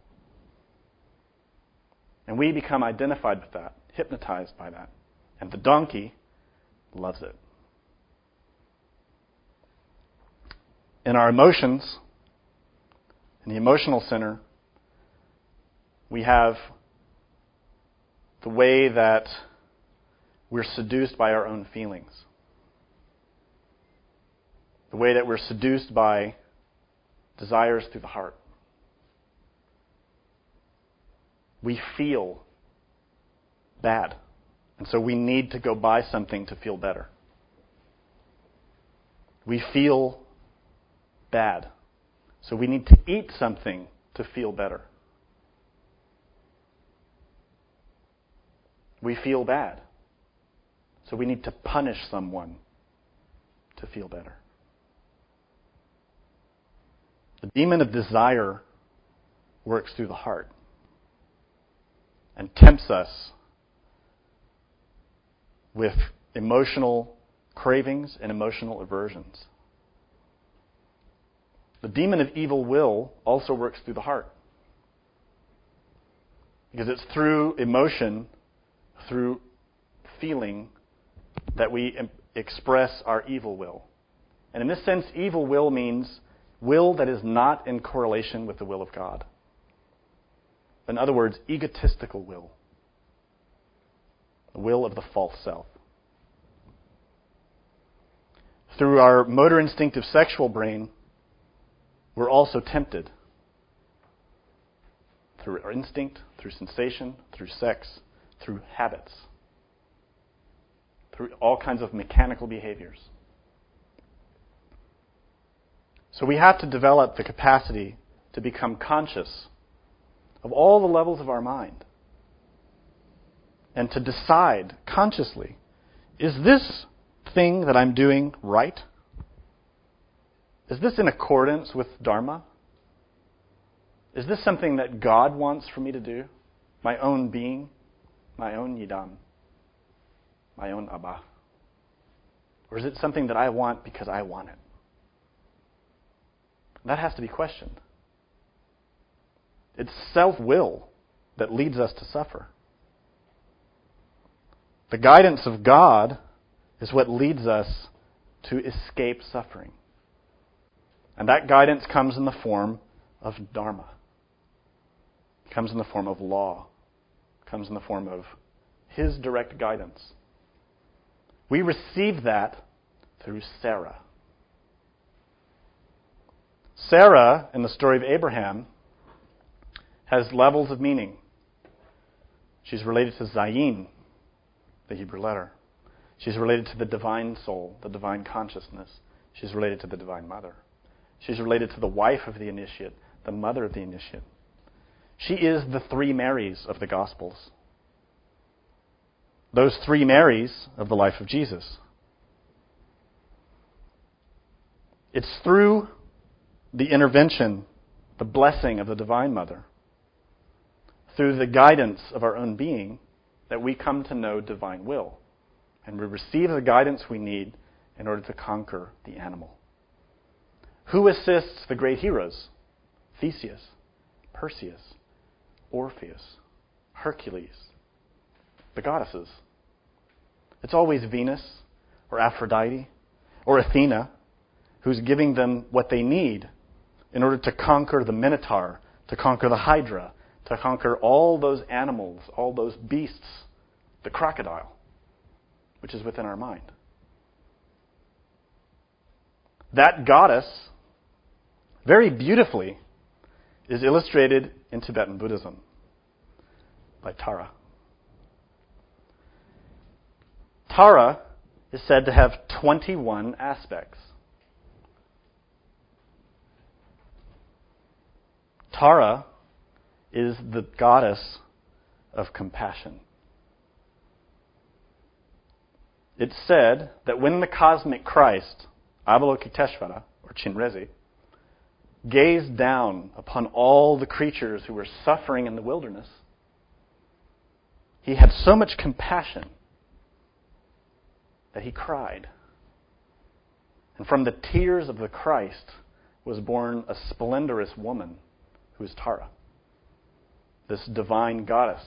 And we become identified with that, hypnotized by that. And the donkey loves it. In our emotions, in the emotional center, we have the way that we're seduced by our own feelings. The way that we're seduced by desires through the heart. We feel bad. And so we need to go buy something to feel better. We feel bad. So we need to eat something to feel better. We feel bad. So we need to punish someone to feel better. The demon of desire works through the heart and tempts us with emotional cravings and emotional aversions. The demon of evil will also works through the heart. Because it's through emotion, through feeling, that we express our evil will. And in this sense, evil will means will that is not in correlation with the will of God. In other words, egotistical will. The will of the false self. Through our motor instinctive sexual brain, we're also tempted. Through our instinct, through sensation, through sex, through habits. Through all kinds of mechanical behaviors. So we have to develop the capacity to become conscious of all the levels of our mind. And to decide consciously, is this thing that I'm doing right? Is this in accordance with Dharma? Is this something that God wants for me to do? My own being? My own Yidam? My own Abba? Or is it something that I want because I want it? That has to be questioned. It's self-will that leads us to suffer. The guidance of God is what leads us to escape suffering. And that guidance comes in the form of dharma. It comes in the form of law. It comes in the form of His direct guidance. We receive that through Sarah. Sarah, in the story of Abraham, has levels of meaning. She's related to Zayin, the Hebrew letter. She's related to the divine soul, the divine consciousness. She's related to the divine mother. She's related to the wife of the initiate, the mother of the initiate. She is the three Marys of the Gospels. Those three Marys of the life of Jesus. It's through the intervention, the blessing of the Divine Mother, through the guidance of our own being, that we come to know divine will. And we receive the guidance we need in order to conquer the animal. Who assists the great heroes? Theseus, Perseus, Orpheus, Hercules, the goddesses. It's always Venus or Aphrodite or Athena who's giving them what they need in order to conquer the Minotaur, to conquer the Hydra, to conquer all those animals, all those beasts, the crocodile, which is within our mind. That goddess, very beautifully, is illustrated in Tibetan Buddhism by Tara. Tara is said to have twenty-one aspects. Tara is the goddess of compassion. It's said that when the cosmic Christ, Avalokiteshvara, or Chinrezi, gazed down upon all the creatures who were suffering in the wilderness, he had so much compassion that he cried. And from the tears of the Christ was born a splendorous woman who is Tara, this divine goddess.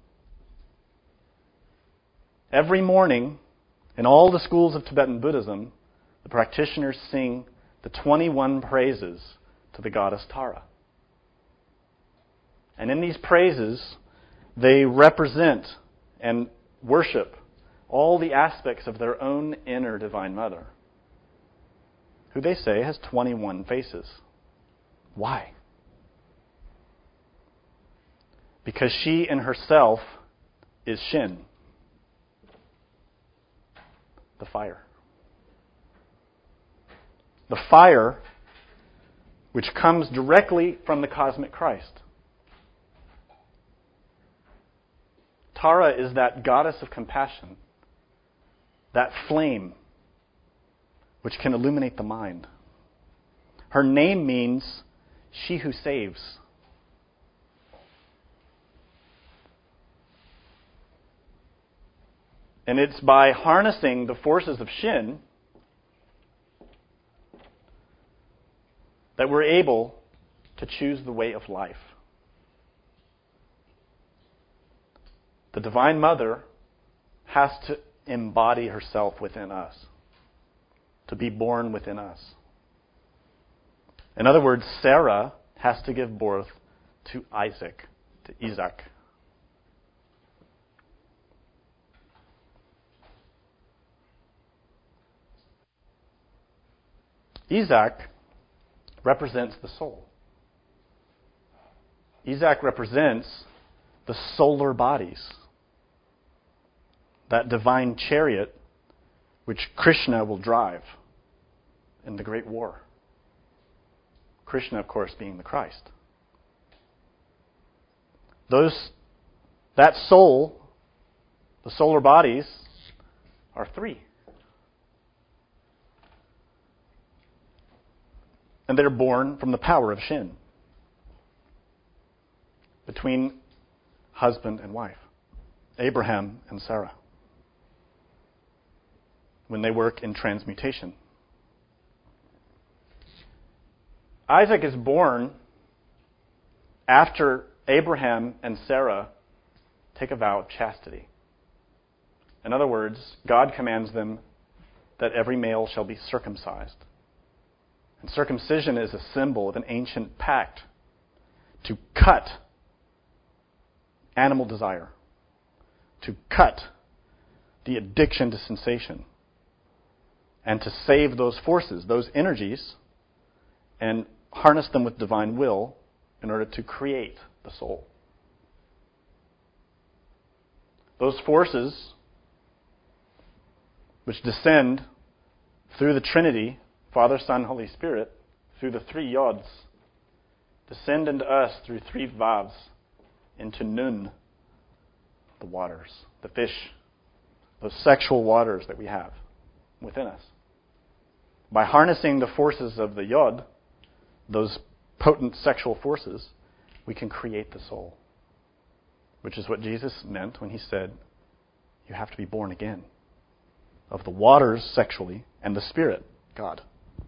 Every morning, in all the schools of Tibetan Buddhism, the practitioners sing the twenty-one praises to the goddess Tara. And in these praises, they represent and worship all the aspects of their own inner Divine Mother, who they say has twenty-one faces. Why? Because she in herself is Shin, the fire. The fire which comes directly from the cosmic Christ. Tara is that goddess of compassion, that flame which can illuminate the mind. Her name means she who saves. And it's by harnessing the forces of Shin that we're able to choose the way of life. The Divine Mother has to embody herself within us, to be born within us. In other words, Sarah has to give birth to Isaac, to Isaac. Isaac represents the soul. Isaac represents the solar bodies, that divine chariot which Krishna will drive in the great war. Krishna, of course, being the Christ. Those, that soul, the solar bodies, are three. And they're born from the power of Shin. between husband and wife, Abraham and Sarah, when they work in transmutation. Isaac is born after Abraham and Sarah take a vow of chastity. In other words, God commands them that every male shall be circumcised. And circumcision is a symbol of an ancient pact to cut animal desire, to cut the addiction to sensation, and to save those forces, those energies, and harness them with divine will in order to create the soul. Those forces which descend through the Trinity, Father, Son, Holy Spirit, through the three yods, descend into us through three vavs, into nun, the waters, the fish, those sexual waters that we have within us. By harnessing the forces of the yod, those potent sexual forces, we can create the soul, which is what Jesus meant when he said, you have to be born again of the waters sexually and the Spirit, God.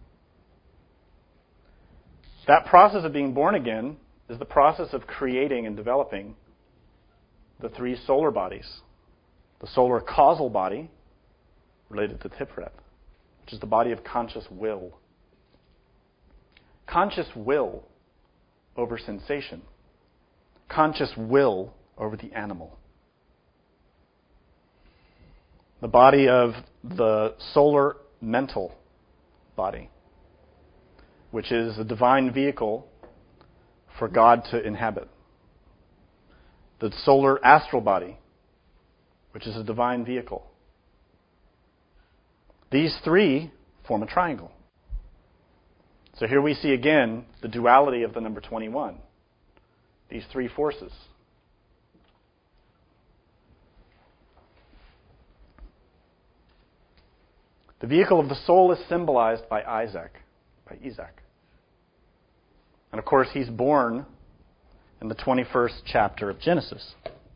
That process of being born again is the process of creating and developing the three solar bodies. The solar causal body, related to Tiferet, which is the body of conscious will. Conscious will over sensation. Conscious will over the animal. The body of the solar mental body, which is a divine vehicle for God to inhabit. The solar astral body, which is a divine vehicle. These three form a triangle. So here we see again the duality of the number twenty-one. These three forces. The vehicle of the soul is symbolized by Isaac, by Isaac. And of course, he's born in the twenty-first chapter of Genesis.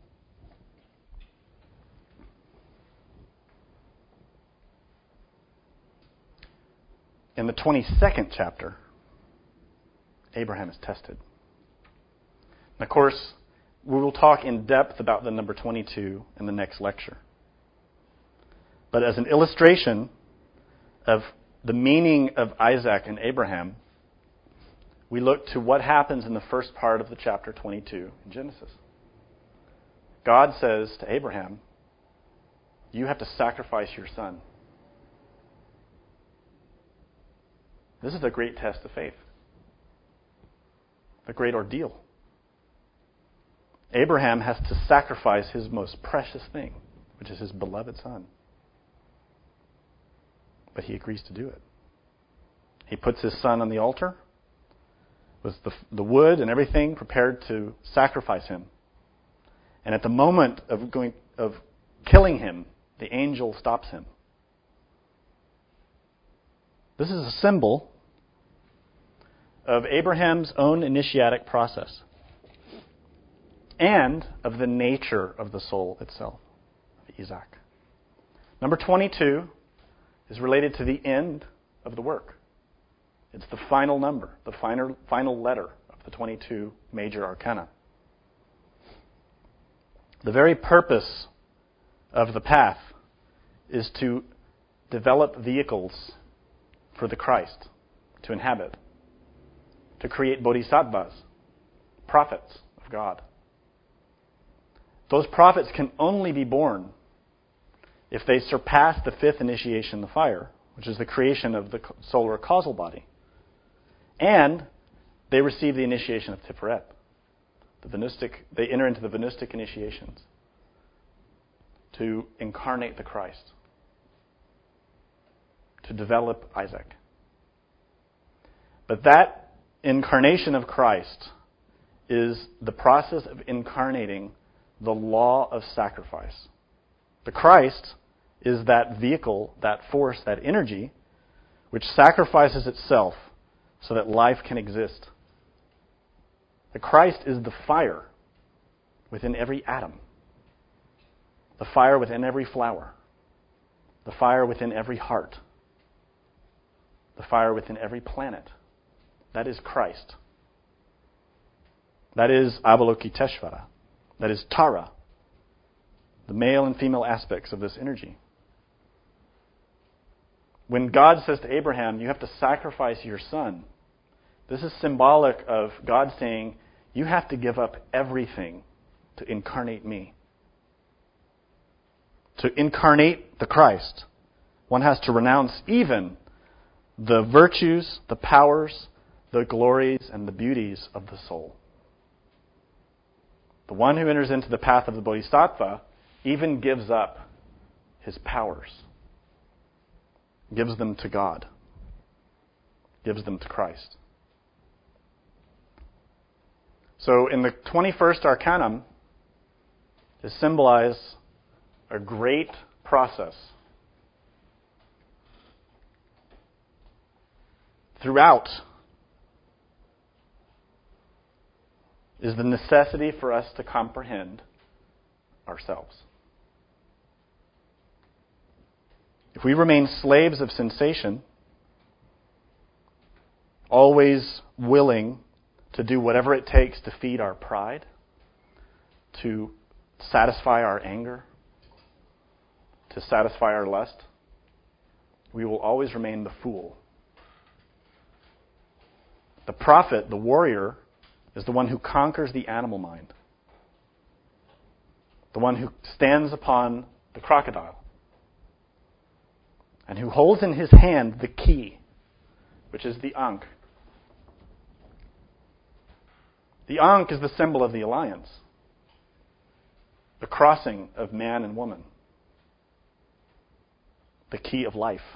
In the twenty-second chapter, Abraham is tested. And of course, we will talk in depth about the number twenty-two in the next lecture. But as an illustration of the meaning of Isaac and Abraham, we look to what happens in the first part of the chapter twenty-two in Genesis. God says to Abraham, you have to sacrifice your son. This is a great test of faith. A great ordeal. Abraham has to sacrifice his most precious thing, which is his beloved son. But he agrees to do it. He puts his son on the altar with the, the wood and everything prepared to sacrifice him. And at the moment of going of killing him, the angel stops him. This is a symbol of Abraham's own initiatic process and of the nature of the soul itself, of Isaac. Number twenty-two is related to the end of the work. It's the final number, the final, final letter of the twenty-two major arcana. The very purpose of the path is to develop vehicles for the Christ to inhabit, to create bodhisattvas, prophets of God. Those prophets can only be born if they surpass the fifth initiation, the fire, which is the creation of the solar causal body, and they receive the initiation of Tiferet. The Venustic, they enter into the Venustic initiations to incarnate the Christ, to develop Isaac. But that incarnation of Christ is the process of incarnating the law of sacrifice. The Christ is that vehicle, that force, that energy, which sacrifices itself so that life can exist. The Christ is the fire within every atom, the fire within every flower, the fire within every heart, the fire within every planet. That is Christ. That is Avalokiteshvara. That is Tara, the male and female aspects of this energy. When God says to Abraham, you have to sacrifice your son, this is symbolic of God saying, you have to give up everything to incarnate me. To incarnate the Christ, one has to renounce even the virtues, the powers, the glories, and the beauties of the soul. The one who enters into the path of the Bodhisattva even gives up his powers, gives them to God, gives them to Christ. So in the twenty-first Arcanum is symbolized a great process. Throughout is the necessity for us to comprehend ourselves. If we remain slaves of sensation, always willing to do whatever it takes to feed our pride, to satisfy our anger, to satisfy our lust, we will always remain the fool. The prophet, the warrior, is the one who conquers the animal mind, the one who stands upon the crocodile, and who holds in his hand the key, which is the Ankh. The Ankh is the symbol of the alliance, the crossing of man and woman, the key of life.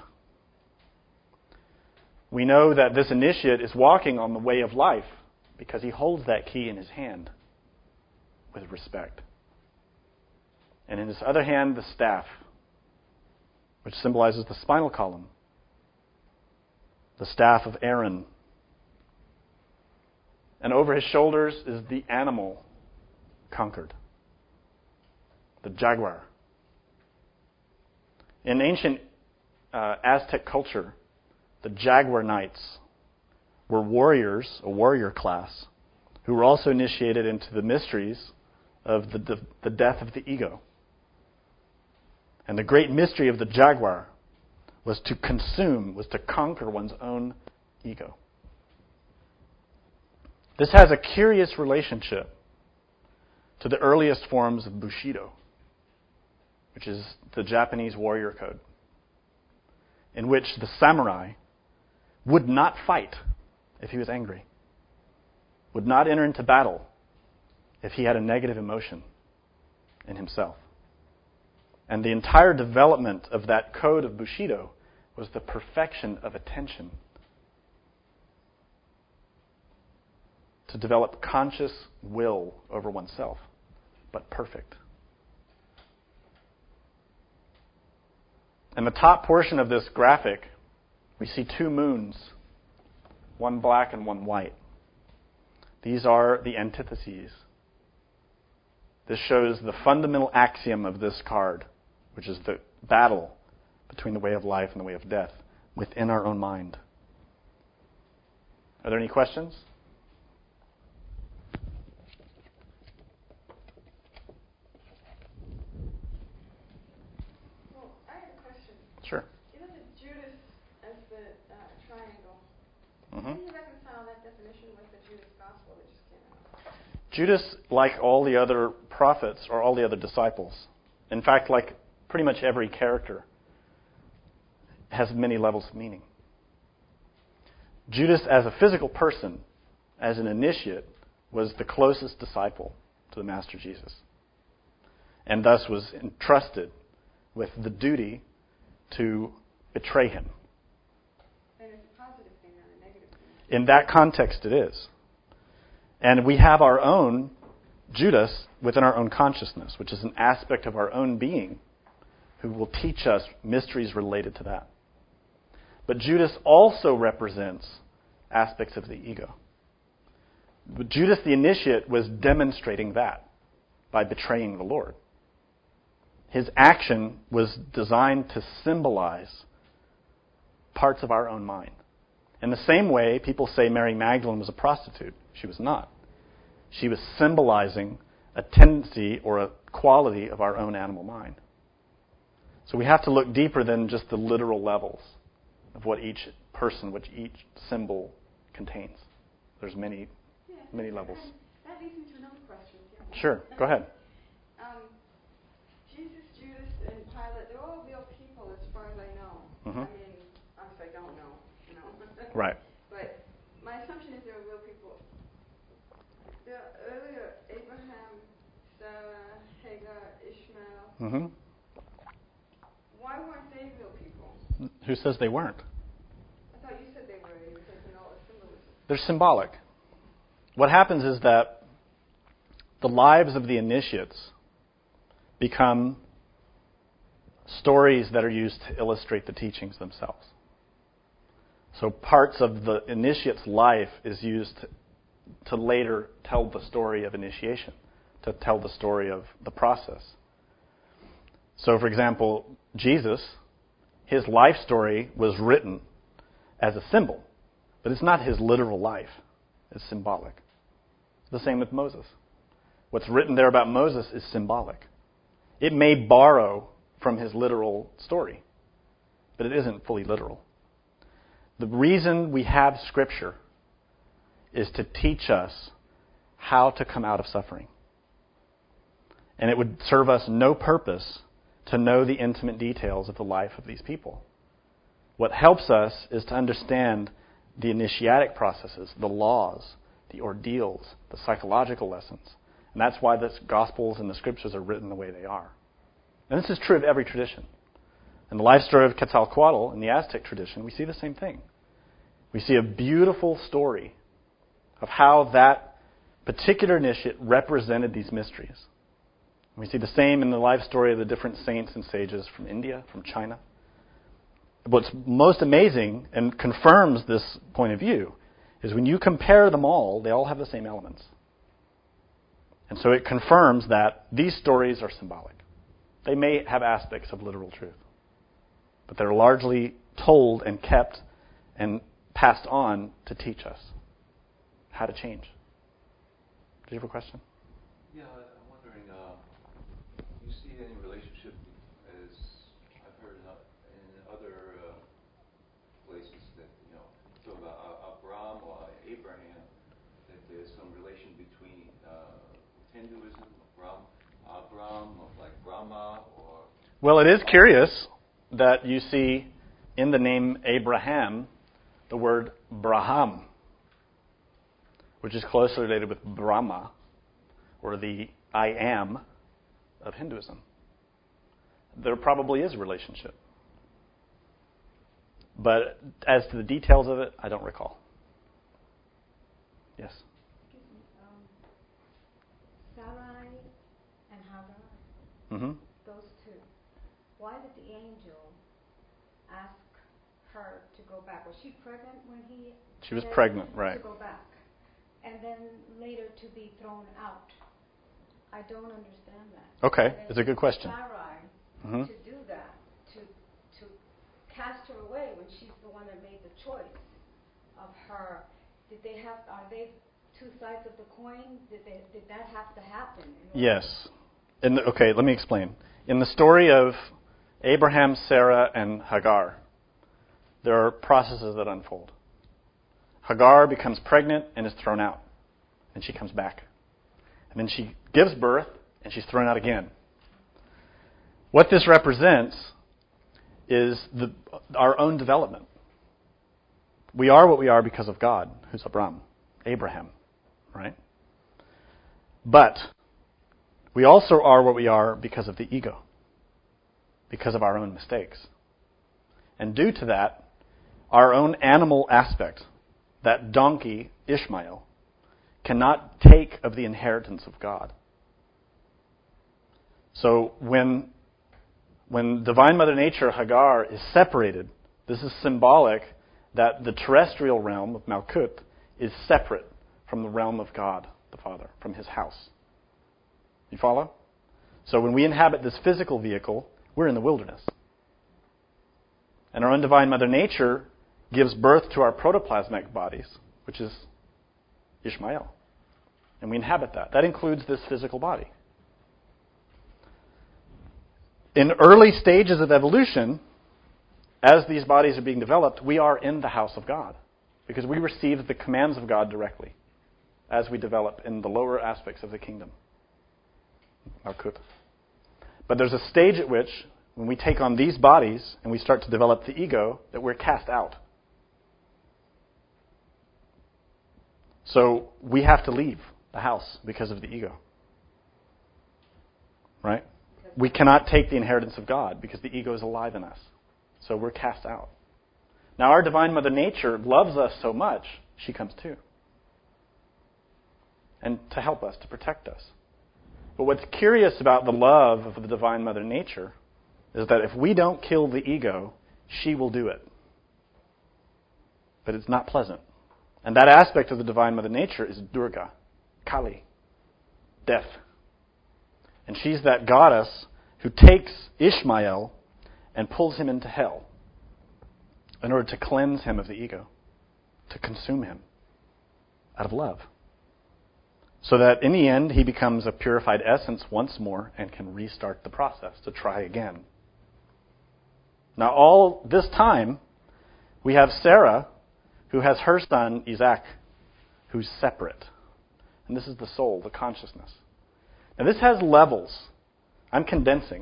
We know that this initiate is walking on the way of life because he holds that key in his hand with respect. And in his other hand, the staff, which symbolizes the spinal column, the staff of Aaron. And over his shoulders is the animal conquered, the jaguar. In ancient uh, Aztec culture, the jaguar knights were warriors, a warrior class, who were also initiated into the mysteries of the, the, the death of the ego. And the great mystery of the jaguar was to consume, was to conquer one's own ego. This has a curious relationship to the earliest forms of Bushido, which is the Japanese warrior code, in which the samurai would not fight if he was angry, would not enter into battle if he had a negative emotion in himself. And the entire development of that code of Bushido was the perfection of attention. To develop conscious will over oneself, but perfect. In the top portion of this graphic, we see two moons, one black and one white. These are the antitheses. This shows the fundamental axiom of this card, which is the battle between the way of life and the way of death within our own mind. Are there any questions? Well, I have a question. Sure. You know the Judas as the uh, triangle. Mm-hmm. How do you reconcile that definition with the Judas Gospel that just came out? Judas, like all the other prophets or all the other disciples, in fact, like pretty much every character, has many levels of meaning. Judas, as a physical person, as an initiate, was the closest disciple to the Master Jesus, and thus was entrusted with the duty to betray him. And it's a positive thing, not a negative thing. In that context, it is. And we have our own Judas within our own consciousness, which is an aspect of our own being who will teach us mysteries related to that. But Judas also represents aspects of the ego. But Judas the initiate was demonstrating that. by betraying the Lord. His action was designed to symbolize parts of our own mind. In the same way, people say Mary Magdalene was a prostitute. She was not. She was symbolizing a tendency or a quality of our own animal mind. So we have to look deeper than just the literal levels of what each person, which each symbol contains. There's many, Yeah, many levels. That leads me to another question. Yeah. Sure, go ahead. Um, Jesus, Judas, and Pilate, they're all real people as far as I know. Mm-hmm. I mean, obviously I don't know, you know. Right. But my assumption is they're real people. The earlier Abraham, Sarah, Hagar, Ishmael, Mm-hmm. why weren't they real people? Who says they weren't? I thought you said they were. You said, you know, a symbolism. They're symbolic. What happens is that the lives of the initiates become stories that are used to illustrate the teachings themselves. So parts of the initiate's life is used to, to later tell the story of initiation, to tell the story of the process. So, for example, Jesus, his life story was written as a symbol, but it's not his literal life. It's symbolic. The same with Moses. What's written there about Moses is symbolic. It may borrow from his literal story, but it isn't fully literal. The reason we have Scripture is to teach us how to come out of suffering. And it would serve us no purpose to know the intimate details of the life of these people. What helps us is to understand the initiatic processes, the laws, the ordeals, the psychological lessons. And that's why the Gospels and the Scriptures are written the way they are. And this is true of every tradition. In the life story of Quetzalcoatl, in the Aztec tradition, we see the same thing. We see a beautiful story of how that particular initiate represented these mysteries. We see the same in the life story of the different saints and sages from India, from China. What's most amazing and confirms this point of view is when you compare them all, they all have the same elements. And so it confirms that these stories are symbolic. They may have aspects of literal truth, but they're largely told and kept and passed on to teach us how to change. Do you have a question? Yeah, I'm wondering, uh, do you see any relationship, as I've heard in, in other uh, places that, you know, talk about Abraham or Abraham, that there's some relation between uh, Hinduism, Abraham, Abraham, like Brahma, or... Well, it is curious that you see in the name Abraham the word Braham, which is closely related with Brahma, or the I am of Hinduism. There probably is a relationship. But as to the details of it, I don't recall. Yes? Excuse me. Um, Sarai and Hagar, Mm-hmm. those two. Why did the angel ask her to go back? Was she pregnant when he She was said pregnant, right. to go back? And then later to be thrown out. I don't understand that. Okay, And then it's a good question. Sarai Mm-hmm. to do that, to to cast her away when she's the one that made the choice of her. Did they have? Are they two sides of the coin? Did they? Did that have to happen? in order- Yes. In the, okay, let me explain. In the story of Abraham, Sarah, and Hagar, there are processes that unfold. Hagar becomes pregnant and is thrown out, and she comes back. And then she gives birth, and she's thrown out again. What this represents is the, our own development. We are what we are because of God, who's Abraham, Abraham, right? But we also are what we are because of the ego, because of our own mistakes. And due to that, our own animal aspect, that donkey, Ishmael, cannot take of the inheritance of God. So when, when Divine Mother Nature, Hagar, is separated, this is symbolic that the terrestrial realm of Malkut is separate from the realm of God, the Father, from his house. You follow? So when we inhabit this physical vehicle, we're in the wilderness. And our undivine Mother Nature gives birth to our protoplasmic bodies, which is Ishmael. And we inhabit that. That includes this physical body. In early stages of evolution, as these bodies are being developed, we are in the house of God because we receive the commands of God directly as we develop in the lower aspects of the kingdom. Malkut. But there's a stage at which, when we take on these bodies and we start to develop the ego, that we're cast out. So we have to leave the house because of the ego. Right? We cannot take the inheritance of God because the ego is alive in us. So we're cast out. Now our divine Mother Nature loves us so much, she comes too. And to help us, to protect us. But what's curious about the love of the divine Mother Nature is that if we don't kill the ego, she will do it. But it's not pleasant. And that aspect of the divine Mother Nature is Durga, Kali, death. And she's that goddess who takes Ishmael and pulls him into hell in order to cleanse him of the ego, to consume him out of love. So that in the end, he becomes a purified essence once more and can restart the process to try again. Now, all this time, we have Sarah, who has her son, Isaac, who's separate. And this is the soul, the consciousness. Now, this has levels. I'm condensing.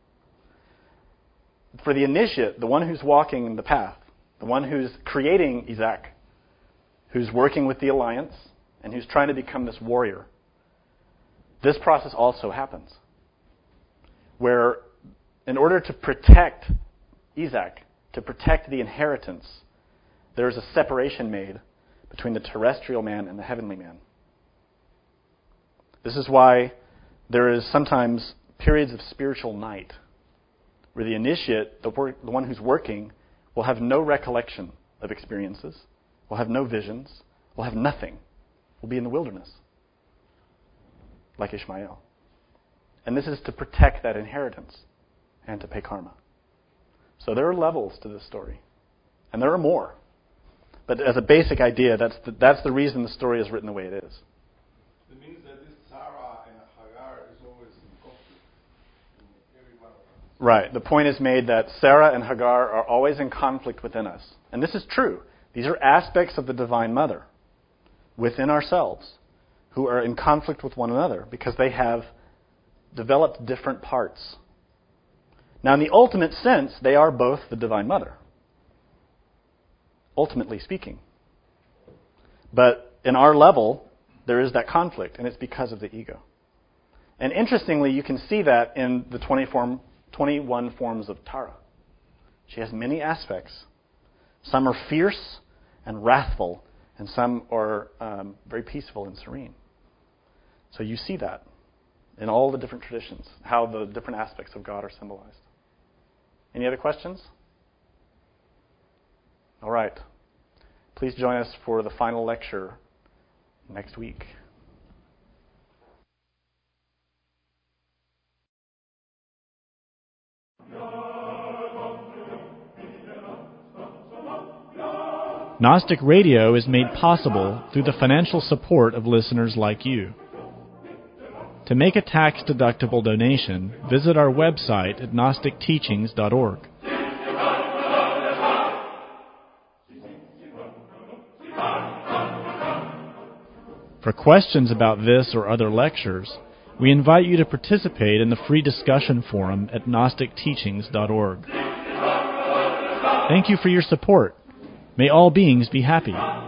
For the initiate, the one who's walking the path, the one who's creating Isaac, who's working with the alliance, and who's trying to become this warrior, this process also happens. Where, in order to protect Isaac, to protect the inheritance, there is a separation made between the terrestrial man and the heavenly man. This is why there is sometimes periods of spiritual night, where the initiate, the, work, the one who's working, will have no recollection of experiences, will have no visions, will have nothing. Will be in the wilderness, like Ishmael. And this is to protect that inheritance and to pay karma. So there are levels to this story. And there are more. But as a basic idea, that's the, that's the reason the story is written the way it is. It means that this Sarah and Hagar is always in conflict in every one of us. Right. The point is made that Sarah and Hagar are always in conflict within us. And this is true. These are aspects of the Divine Mother within ourselves who are in conflict with one another because they have developed different parts. Now, in the ultimate sense, they are both the Divine Mother, ultimately speaking. But in our level, there is that conflict, and it's because of the ego. And interestingly, you can see that in the twenty form, twenty-one forms of Tara. She has many aspects. Some are fierce and wrathful, and some are um, very peaceful and serene. So you see that in all the different traditions, how the different aspects of God are symbolized. Any other questions? All right. Please join us for the final lecture next week. Gnostic Radio is made possible through the financial support of listeners like you. To make a tax-deductible donation, visit our website at gnostic teachings dot org. For questions about this or other lectures, we invite you to participate in the free discussion forum at gnostic teachings dot org. Thank you for your support. May all beings be happy.